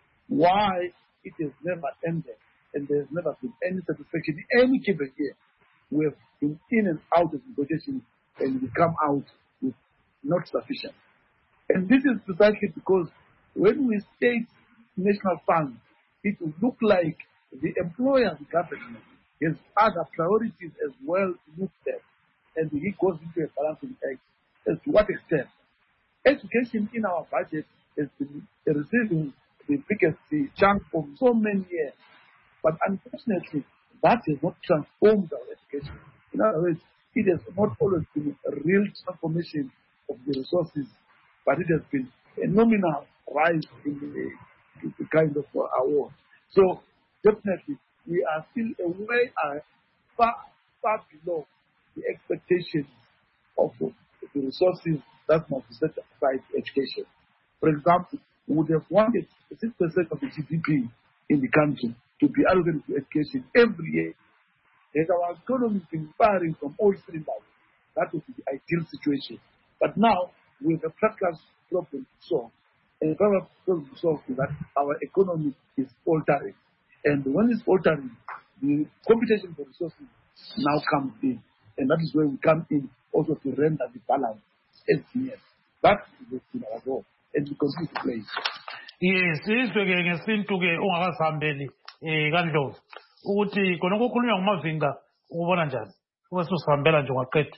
Why it has never ended and there has never been any satisfaction in any given year. We have been in and out of negotiations and we come out with not sufficient. And this is precisely because when we state national funds, it will look like the employer, the government, has other priorities as well looked at. And he goes into a balancing act as to what extent. Education in our budget has been receiving the biggest chunk for so many years. But unfortunately, that has not transformed our education. In other words, it has not always been a real transformation of the resources, but it has been a nominal rise in the, in the kind of uh, award. So definitely, we are still a way uh, far, far below the expectations of uh, the resources that must be set aside for education. For example, we would have wanted six percent of the G D P in the country to be allocated to education every year. As our economy is been firing from all cylinders, that would be the ideal situation. But now, we have a practical problem to solve. And the problem to solve is that our economy is altering. And when it's altering, the competition for resources now comes in. And that is where we come in also to render the balance as needed. That is our role. And we continue to play. Yes, izwe-ke ngesintu-ke ungakasihambeli um kaNdlovu ukuthi khona kukhulunywa nguMavinga ukubona njani ubesuzihambela nje ungaqeda.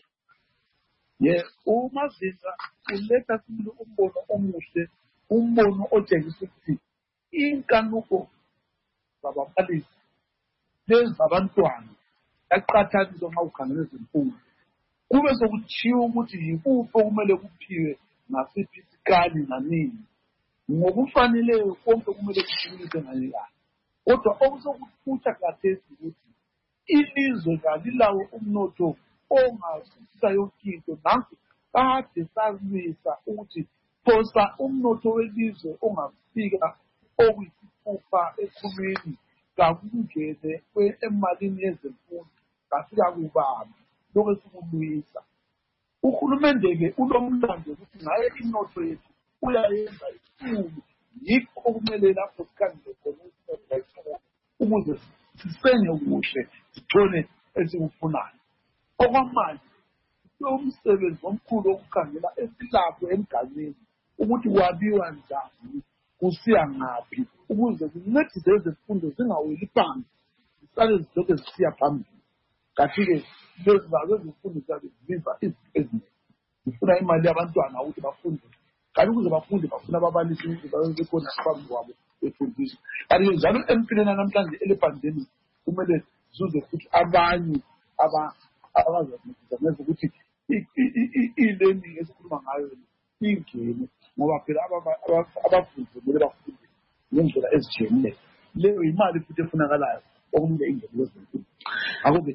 Yeah, uMavinga uletha sibili umbono omuhle, umbono otshengisa ukuthi inkanuko zababalisi lezabantwana yaqhathaniswa nxa ukhangele ezemfundo. Kube sokuthiwa ukuthi yikuphi okumele kuphiwe nasiphi isikali nanini. ngokufaneleyo konke kumele kuhlukanise ngayelana kodwa okuzokuthutha kathesi ukuthi ilizwe kalilawo umnotho ongasisa yonke into nansi kade salwisa ukuthi phosa umnotho welizwe ongafika okuyisithupha ekhulwini kakungene emalini yezemfundo kafika kubamba lokho sikulwisa uhulumende-ke unomlando ukuthi ngaye inotho yethu uyayenza ikhulu yikho okumele lapho sikhangele khona ukuze sisenge kuhle sithole esikufunayo okwamanje umsebenzi omkhulu wokukhangela esilapho emgazini ukuthi kwabiwa njani kusiya ngaphi ukuze kuncedise ezemfundo zingaweli phansi zisale zilokhu zisiya phambili kathi-ke lezi zazo ezemfundo ziyabe zibiza izinto eziningi zifuna imali yabantwana ukuthi bafunde kanti ukuze bafunde bafuna ababalisi ukuthi babe bekhona phambi kwabo befundisa kanti njalo empilweni namhlanje ele-pandemic kumele zuze futhi abanye abazancedisa ngenza ukuthi i-learning esikhuluma ngayo ingene ngoba phela abafundi kumele bafunde ngendlela ezijenileyo leyo imali futhi efunakalayo okumele ingene lezemfundo akube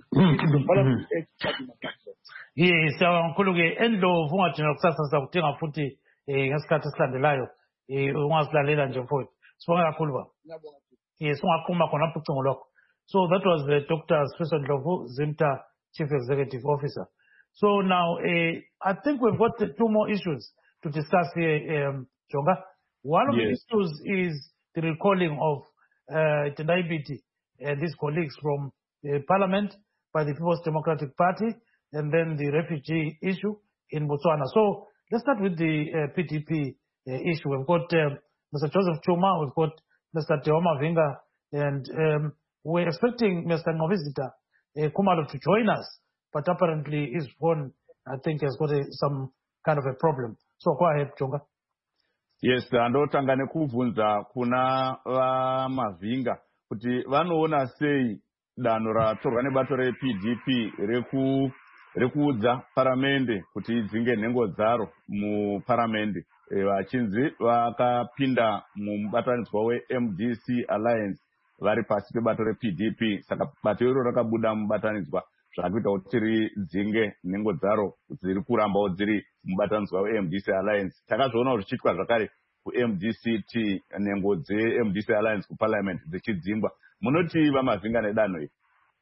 yes siyabonga-ke Endlovu ungadinga kusasa sizakudinga futhi um ngesikhathi esilandelayo um ungasilalela nje mfowethu sibonge kakhulu baba yes ungaqhuma khonapho ucingo lwakho. So that was the Doctor Sifiso Ndlovu, ZIMTA Chief Executive Officer. So now uh, I think we've got two more issues to discuss here, um, Jonga. One of yes. the issues is the recalling of uh, Tendai Biti and his colleagues from the Parliament by the People's Democratic Party, and then the refugee issue in Botswana. So let's start with the uh, P D P uh, issue. We've got uh, Mister Joseph Chuma, we've got Mister Teoma Vinga, and um, we're expecting Mister Ngovizita uh, Kumalo to join us, but apparently his phone, I think, has got a, some kind of a problem. So go ahead, Jonga. Yes, ndotanga nekuvunza kuna va Mavinga kuti vanoona sei danho ratorwa nebato re-P D P reku rekuudza paramende kuti idzinge nhengo dzaro muparamende vachinzi e, vakapinda mubatanidzwa we-M D C Alliance vari pasi pebato re-P D P. Saka bato iro rakabuda mubatanidzwa zvakuita kuti ridzinge nhengo dzaro dziri kurambawo dziri mubatanidzwa we-M D C Alliance. Takazviona zvichiitwa zvakare ku-M D C T nhengo dze-M D C Alliance kuparliament dzichidzingwa. Munoti vaMavinga nedanho iri?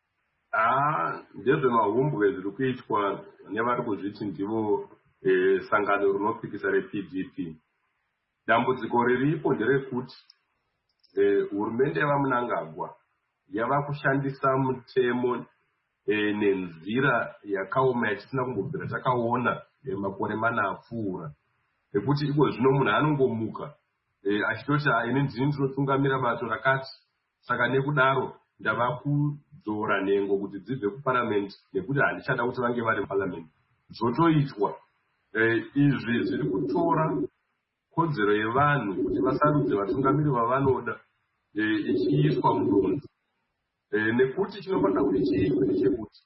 Ah, ndezvemahumbwe zviri kuitwa nevari kuzviti ndivo eh, sangano rinopikisa re-P D P. Dambudziko riripo nderekuti hurumende eh, yavaMunangagwa yava kushandisa mutemo eh, nenzira yakaoma yatisina kumbobvira takaona eh, makore mana apfuura ekuti iko zvino munhu anongomuka eh, achitoti ini ndini ndinotungamira bato rakati, saka nekudaro ndava kudzora nhengo kuti dzibve kuparliament nekuti handichada kuti vange vari muparliament. Zvotoitwa eh, izvi zviri kutora kodzero yevanhu kuti vasarudze vatungamiri vavanoda eh, ichiiswa mudonzo eh, nekuti chinofanira kuti chiitwe ndechekuti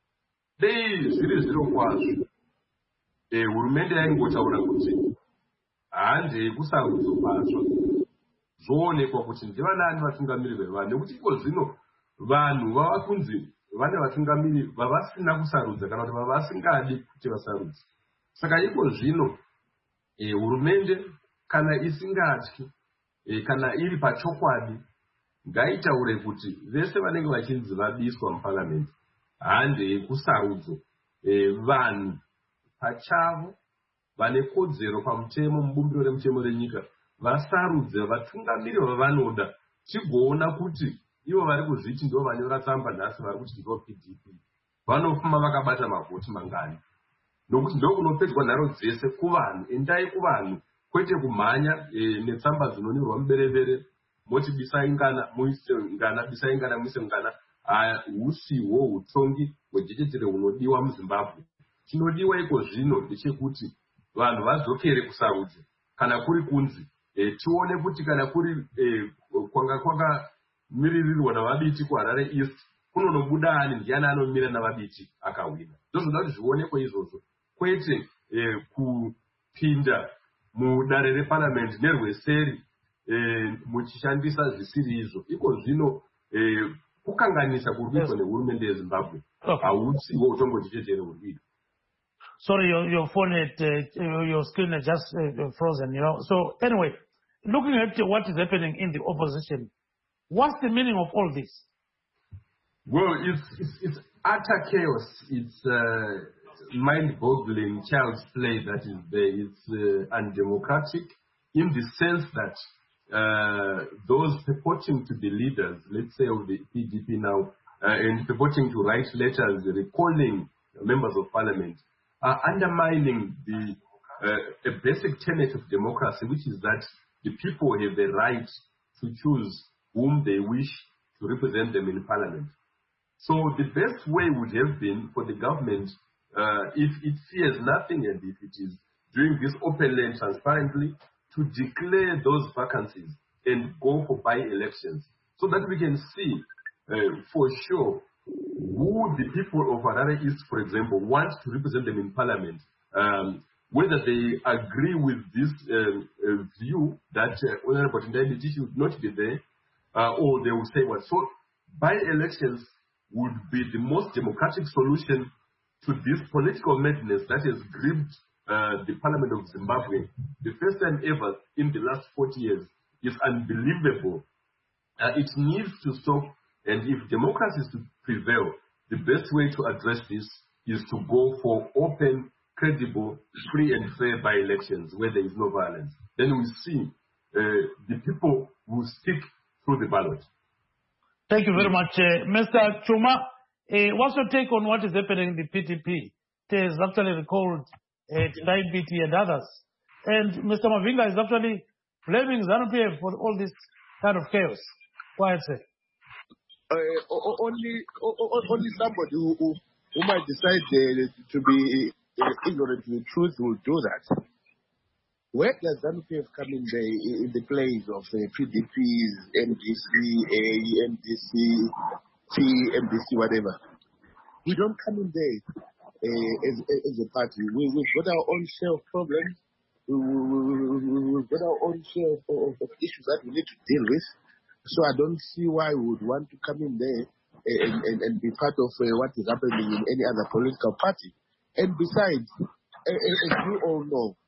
dei zviri zviro kwazvo eh, hurumende yaingotaura kuti handei kusarudzo kwacho zvoonekwa kuti ndivanani vatungamiri vevanhu, nekuti iko zvino vanhu vava kunzi vane vatungamiri vavasina kusarudza kana kuti vavasingadi kuti vasarudze. Saka iko zvino eh, hurumende kana isingatyi eh, kana iri pachokwadi ngaitaure kuti vese vanenge vachinzi vabiswa muparliament handei kusarudzo eh, vanhu pachavo vane kodzero pamutemo mubumbiro remutemo renyika vasarudze vatungamiri vavanoda, tigoona kuti ivo vari kuzviti ndo vanyora tsamba nhasi vari kuti ndo P D P vanofuma vakabata mavhoti mangani, nokuti ndo kunopedzwa nharo dzese kuvanhu. Endai kuvanhu kwete kumhanya e, netsamba dzinonyorwa muberevere moti bisai ngana muise ngana bisai ngana muise ngana. Husiwo utongi hwejechetere hunodiwa muZimbabwe. Chinodiwa iko zvino ndechekuti vanhu vadzokere kusarudze kana kuri kunzi e, tione kuti kana kuri e, kwanga kwanga miririrwa navabiti kuHarare East kunonobuda ani ndiani anomira navabiti akawina. Ndozvoda kuti zvionekwe izvozvo kwete e, kupinda mudare reparliament nerweseri muchishandisa zvisiri izvo. Iko zvino kukanganisa kuri kuitwa nehurumende yeZimbabwe hausiwo utongochichetere uri kuitwa. Sorry, your, your phone, had, uh, your screen has just uh, frozen, you know. So anyway, looking at what is happening in the opposition, what's the meaning of all this? Well, it's, it's, it's utter chaos. It's uh, mind-boggling child's play that is there. It's uh, undemocratic in the sense that uh, those purporting to be leaders, let's say of the P D P now, uh, and purporting to write letters recalling members of parliament, are undermining the uh, a basic tenet of democracy, which is that the people have the right to choose whom they wish to represent them in parliament. So the best way would have been for the government, uh, if it fears nothing and if it is doing this openly and transparently, to declare those vacancies and go for by-elections so that we can see uh, for sure who the people of Harare East, for example, want to represent them in parliament, um, whether they agree with this uh, uh, view that uh, Honorable Ndayibiti should not be there, uh, or they will say what. So by-elections would be the most democratic solution to this political madness that has gripped uh, the parliament of Zimbabwe. The first time ever in the last forty years is unbelievable. Uh, it needs to stop. And if democracy is to prevail, the best way to address this is to go for open, credible, free and fair by-elections where there is no violence. Then we see uh, the people will stick through the ballot. Thank you very much. Uh, Mister Chuma, uh, what's your take on what is happening in the P D P? It has actually recalled uh, Ndayibiti and others. And Mister Mavinga is actually blaming ZANU-P F for all this kind of chaos. Go ahead, sir. Uh, only, only somebody who, who, who might decide uh, to be uh, ignorant to the truth will do that. Where does ZANU-P F come in the, in the place of uh, P D Ps, M D C, A, M D C, T, M D C, whatever? We don't come in there uh, as, as a party. We, we've got our own share of problems. We, we, we've got our own share of, of, of issues that we need to deal with. So I don't see why we would want to come in there and, and, and be part of uh, what is happening in any other political party. And besides, as you all know,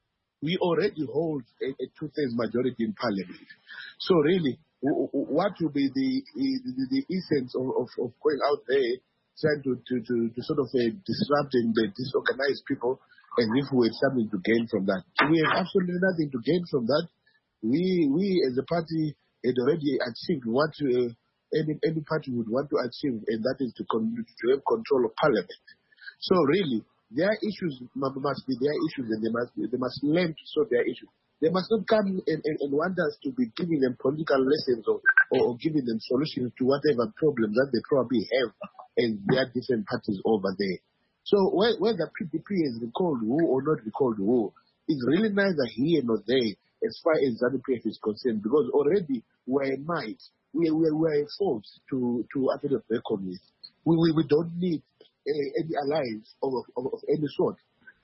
we already hold a, a two-thirds majority in parliament. So really, what will be the the, the essence of, of, of going out there trying to, to, to, to sort of uh, disrupt and uh, disorganize people, and if we had something to gain from that? We have absolutely nothing to gain from that. We, we as a party, had already achieved what uh, any, any party would want to achieve, and that is to, con- to have control of parliament. So really, their issues must be their issues, and they must they must learn to solve their issues. They must not come and, and, and want us to be giving them political lessons or, or giving them solutions to whatever problems that they probably have in their different parties over there. So whether P D P is recalled who or not recalled who is really neither here nor there as far as ZANU-P F is concerned, because already we're a might, we, we, we're a force to, to actually reckon with. We, we, we don't need uh, any alliance of, of, of any sort.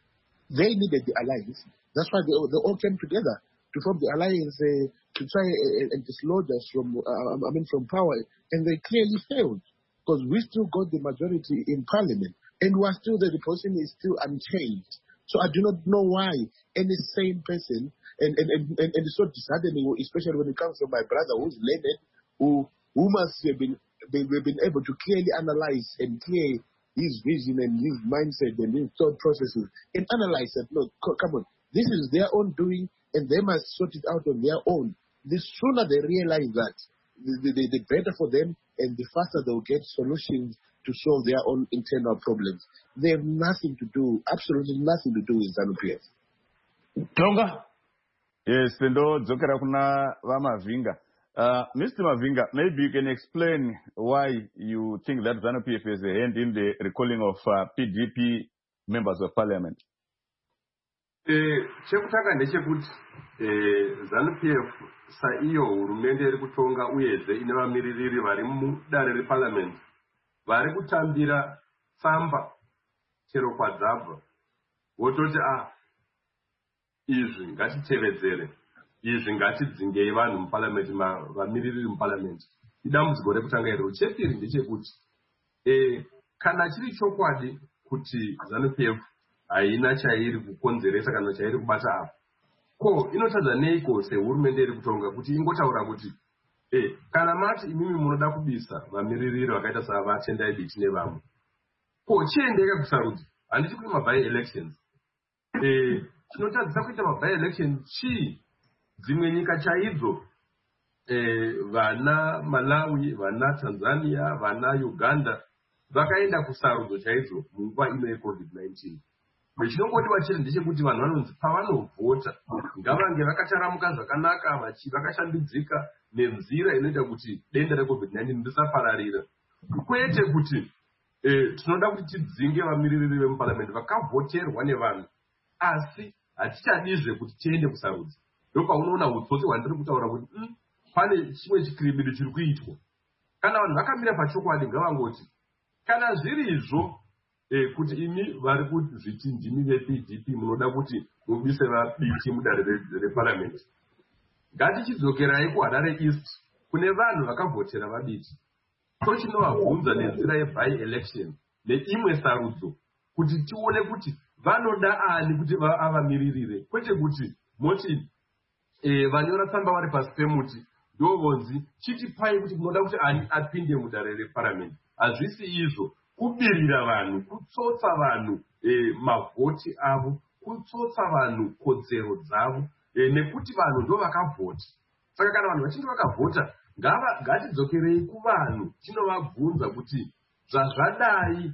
They needed the alliance. That's why they, they all came together to form the alliance uh, to try uh, and dislodge us from, uh, I mean, from power. And they clearly failed, because we still got the majority in parliament, and we're still there. The position is still unchanged. So I do not know why any sane person, and, and, and, and it's so disheartening, especially when it comes from my brother who's learned, who, who must have been, been, been able to clearly analyze and clear his vision and his mindset and his thought processes, and analyze that, look, come on, this is their own doing, and they must sort it out on their own. The sooner they realize that, the, the, the better for them, and the faster they'll get solutions to solve their own internal problems. They have nothing to do, absolutely nothing to do with ZANU-P F. Tonga? Yes, ndo dzokera kuna vaMavinga. Uh, Mister Mavinga, maybe you can explain why you think that ZANU-P F has a hand in the recalling of uh, P D P members of parliament. Chekutanga ndechekuti ZANU-P F saiyo hurumende iri kutonga uyezve ine vamiririri vari mudare reparliament vari kutambira tsamba chero kwadzabva vototi ah izvi ngatitevedzere, izvi ngatidzingei vanhu muparliament, vamiririri muparliament. Idambudziko rekutanga iro. Chepiri ndechekuti eh kana chiri chokwadi kuti ZANU-P F haina chairi kukonzeresa kana chairi kubata apa, ko inotadza neiko sehurumende iri kutonga kuti ingotaura kuti eh kana mati imimi munoda kubisa vamiririri vakaita savaTendai Biti nevamwe, ko chiendeka kusarudza. Handiti kuti maby elections eh tinotadzisa kuita maby election chi dzimwe nyika chaidzo, eh vana Malawi, vana Tanzania, vana Uganda vakaenda kusarudzo chaidzo munguva ino yeCovid nineteen. Chinongodiwa chete ndechekuti vanhu vanonzi pavanovhota ngavange vakataramuka zvakanaka, vakashambidzika nenzira inoita kuti denda reCovid nineteen risapararira, kwete kuti eh tinoda kuti tidzinge vamiririri vemuparliament vakavhoterwa nevanhu, asi hatichadizve kuti tiende kusarudza. Ndopaunoona utsotsi hwandiri kutaura kuti mm, pane chimwe chikiribidi chiri kuitwa. Kana vanhu vakamira pachokwadi ngavangoti kana zviri izvo eh kuti imi vari kuzviti ndimi veP D P munoda kuti mubise vaBiti mudare reparliament, ngatichidzokerai kuHarare East kune vanhu vakavhotera vaBiti, tochinovabvunza nenzira yeby election neimwe sarudzo kuti tione kuti vanoda ani kuti avamiririre, kwete kuti moti eh vanyora tsamba vari pasi pemuti ndovonzi chitipai kuti munoda kuti ani apinde mudare reparliament. Hazvisi izvo, kubirira vanhu, kutsotsa vanhu eh mavhoti avo, kutsotsa vanhu kodzero dzavo, eh nekuti vanhu ndo vakavhota. Saka kana vanhu vachinge vakavhota ngava ngatidzokerei kuvanhu tinovabvunza kuti zvazvadai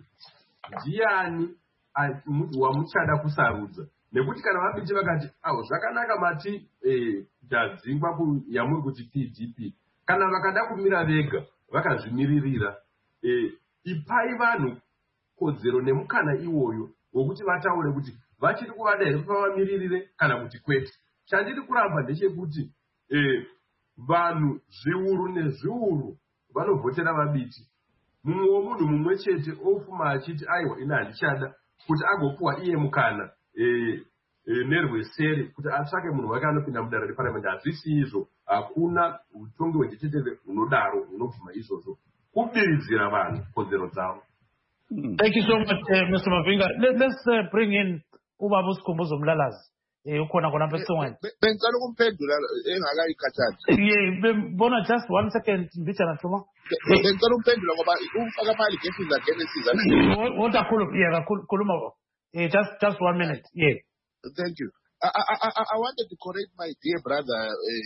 ndiani wamuchada kusarudza, nekuti kana vaBiti vakati awo zvakanaka mati eh tadzingwa yamuri kuti P D P, kana vakada kumira vega vakazvimiririra eh ipai vanhu kodzero nemukana iwoyo wokuti vataure kuti vachiri kuvada here kuti vavamiririre kana kuti kwete. Chandiri kuramba ndechekuti eh vanhu zviuru nezviuru vanovhotera vaBiti, mumwe womunhu mumwe chete ofuma achiti aiwa ina handichada, kuti agopuwa iye mukana eh nerweseri kuti atsvake munhu wake anopinda mudare reparliament. Hazvisi izvo, hakuna utongi hwechechetere hunodaro hunobvuma izvozvo, kubiridzira vanhu kodzero dzavo. Thank you so much, uh, Mister Mavinga. Let, let's uh, bring in Ubaba uSikhumbuzo Mlalazi. ukhona khona apha esongweni. Bengicela ukumphendula engakayikhathathi. Yeah, bona just one second mbijana Thuma. Bengicela ukumphendula ngoba ufaka ama allegations against Sizana. What akhulu yeah khuluma. Eh just just one minute. Yeah. Thank you. I, I, I, I wanted to correct my dear brother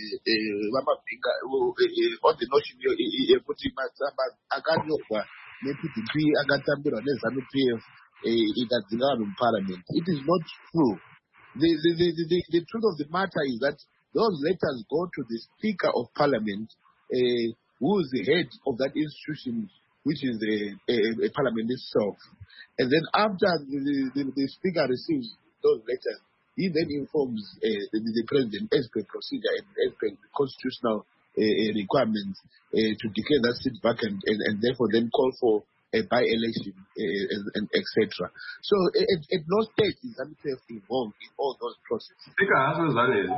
Baba Mavinga on the notion yokuthi masamba akanyokwa ne-P D P akatambirwa neZANU-P F ikadzinga muparliament. It is not true. The, the, the, the, the truth of the matter is that those letters go to the Speaker of Parliament, uh, who is the head of that institution, which is the uh, uh, Parliament itself. And then after the, the, the Speaker receives those letters, he then informs uh, the, the President as per procedure and as per constitutional uh, requirements uh, to declare that seat vacant and, and therefore then call for a by-election, uh, and, and et cetera. So at, at no stage is ZANU-P F involved in all those processes. Also,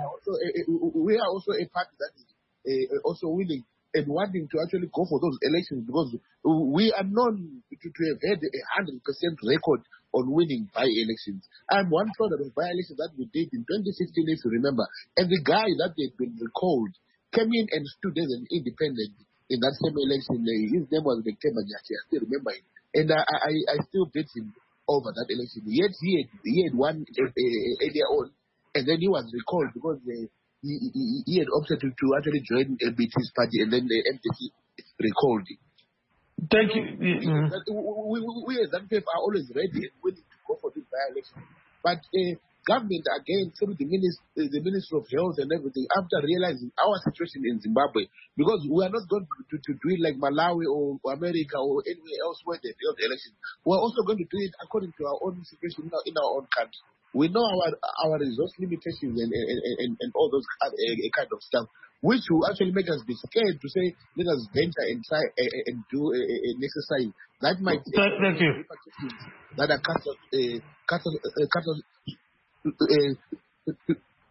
uh, we are also a party that is uh, also willing and wanting to actually go for those elections because we are known to, to have had a hundred percent record on winning by-elections. I'm one product of by-elections that we did in twenty sixteen, if you remember. And the guy that had been recalled came in and stood as an independent in that same election. His name was Victor Manyachi. I still remember him. And I, I, I still beat him over that election. Yet he had, he had won earlier on, and then he was recalled because uh, he, he, he had opted to, to actually join a B T's party, and then the M T C recalled him. Thank you. Mm-hmm. We, we, we as ZANU-P F are always ready and willing to go for this by-election. But uh, government, again, through the Minister, the Ministry of Health and everything, after realizing our situation in Zimbabwe, because we are not going to, to do it like Malawi or America or anywhere else where they held the election. We are also going to do it according to our own situation in our, in our own country. We know our our resource limitations and and, and, and all those kind of stuff, which will actually make us be scared to say, let us venture and try and do an exercise that might thank you that are cut off, uh, cut off, uh, cut off, uh,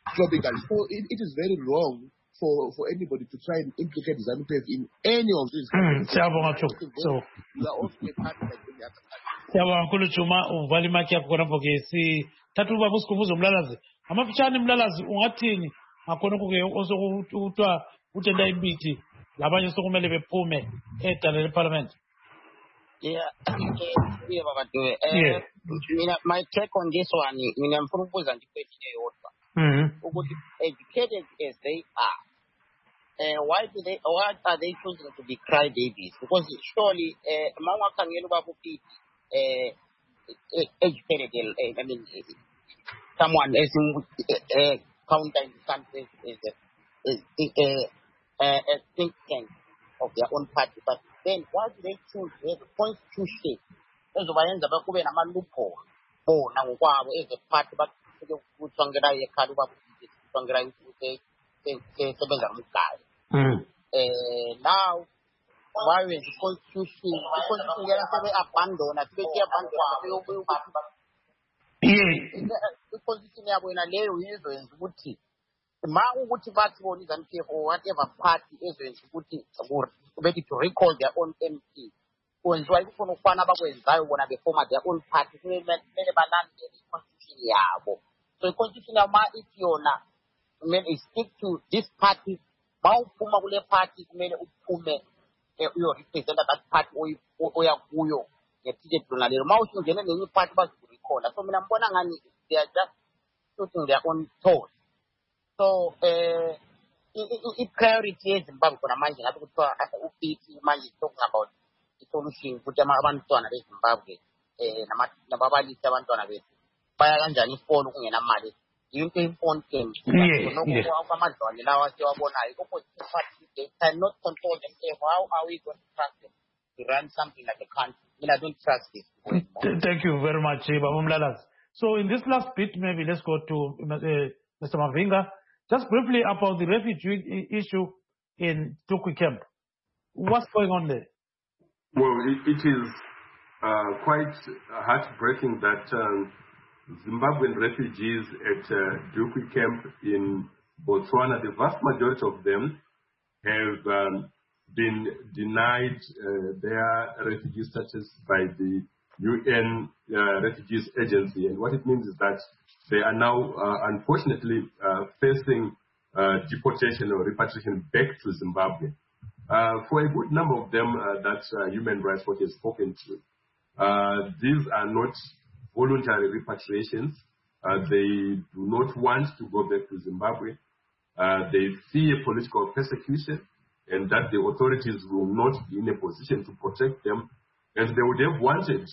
tropically. So it, it is very wrong for, for anybody to try and implicate ZANU-P F in any of these. Siyabonga Chuma. So we are also a party like any other party. Siyabonga kakhulu Chuma uvali maki yakho khonapho ke si thathuba busikhumbuzo Mlalazi. Amafitshane Mlalazi ungathini ngakhonokho ke osokuthiwa utenda imbithi labanye sokumele bephume edala leparliament. Yeah, yeah, Baba Dube. Uh, yeah. My take on this one, mina mfuna ukubuza ndikwethile yodwa. Mhm. Ukuthi educated as they are, uh, why do they, why are they choosing to be crybabies? Because surely, uh, mama khangela ubaba uPete, uh, educated, uh, I mean, someone as uh, counter in the country is a, a, a, a think tank of their own party, but then why do they choose the constitution? Ezobayenza bakube nama loophole bona ngokwabo as a party bakuthongela yekhali bakuthongela ukuthi sebenza ngumgaya. Eh now why is the constitution the constitution yana sebe abandona sibethi abandona yeah the constitution yabo ina leyo izoyenza ukuthi ma ukuthi bathi bona izanupf or whatever party ezoyenza ukuthi bethi to recall their own M P kwenziwa ikufuna ukufana abakwenzayo bona befoma their own party kumele balandele i-constitution yabo. So i-constitution yama ithi yona kumele stick to this party. Ma uphuma kule party kumele uphume uyo-representa that party oya kuyo nge-ticket lona lelo. Ma usungene nenye party bazokurekhola. So mina mbona ngani they are just shooting their own toes. So uh, i-priority yeZimbabwe khona manje ngathi kuthiwa uPete manje talking about i-solution ukuthi abantwana beZimbabwe eh nababalisi abantwana bethu baya kanjani isikolo kungena mali. Into important nokho amadlwane lawa siwabonayo opposition party they cannot control themselves. How are we going to trust them to run something like a country? I don't trust this. Thank you very much, Baba Mlalazi. So in this last bit, maybe let's go to uh, Mister Mavinga. Just briefly about the refugee issue in Tukwi camp. What's going on there? Well, it, it is uh, quite heartbreaking that um, Zimbabwean refugees at uh, Tukwi camp in Botswana, the vast majority of them have um, been denied uh, their refugee status by the U N uh, Refugees Agency. And what it means is that they are now, uh, unfortunately, uh, facing uh, deportation or repatriation back to Zimbabwe. Uh, for a good number of them uh, that uh, Human Rights Watch has spoken to, uh, these are not voluntary repatriations. Uh, they do not want to go back to Zimbabwe. Uh, they fear political persecution and that the authorities will not be in a position to protect them. And they would have wanted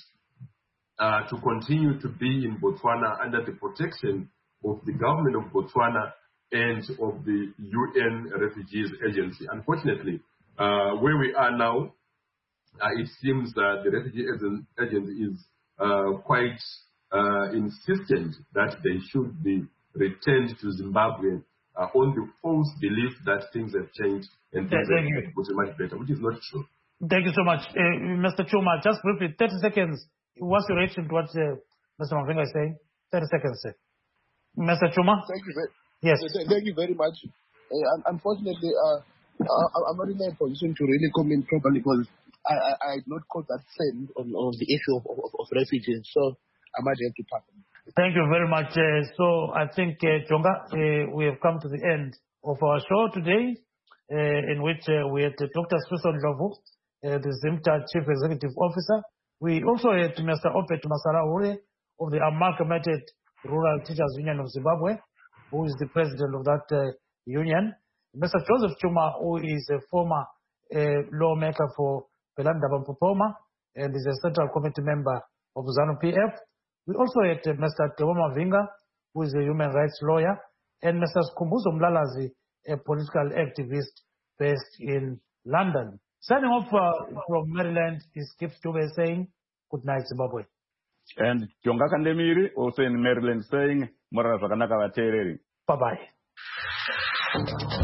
Uh, to continue to be in Botswana under the protection of the government of Botswana and of the U N Refugees Agency. Unfortunately, uh, where we are now, uh, it seems that the Refugee Agency is uh, quite uh, insistent that they should be returned to Zimbabwe uh, on the false belief that things have changed and things Thank are much better, which is not true. Thank you so much. Uh, Mister Chuma, just briefly, thirty seconds. What's your reaction to what uh, Mister Mavinga is saying? thirty seconds, sir. Mister Chuma? Thank you very, yes. Thank you very much. Uh, unfortunately, uh, I'm not in a position to really comment properly because I, I, I had not caught that sense on, on the issue of, of, of refugees, so I might have to pass. Thank you very much. Uh, so I think, uh, Chonga, uh, we have come to the end of our show today, uh, in which uh, we had uh, Doctor Susan Ndlovu, uh, the ZIMTA Chief Executive Officer. We also had Mister Opet Masarahure of the Amalgamated Rural Teachers Union of Zimbabwe, who is the president of that uh, union. Mister Joseph Chuma, who is a former uh, lawmaker for Belanda Bampopoma and is a central committee member of ZANU-P F. We also had uh, Mister Tebo Mavinga, who is a human rights lawyer, and Mister Skhumbuzo Mlalazi, a political activist based in London. Signing off uh, from Maryland is Skip Dube saying, good night, Zimbabwe. And Chonga Kandemiri, also in Maryland, saying, Morara Vakanaka Vatereri. Bye-bye.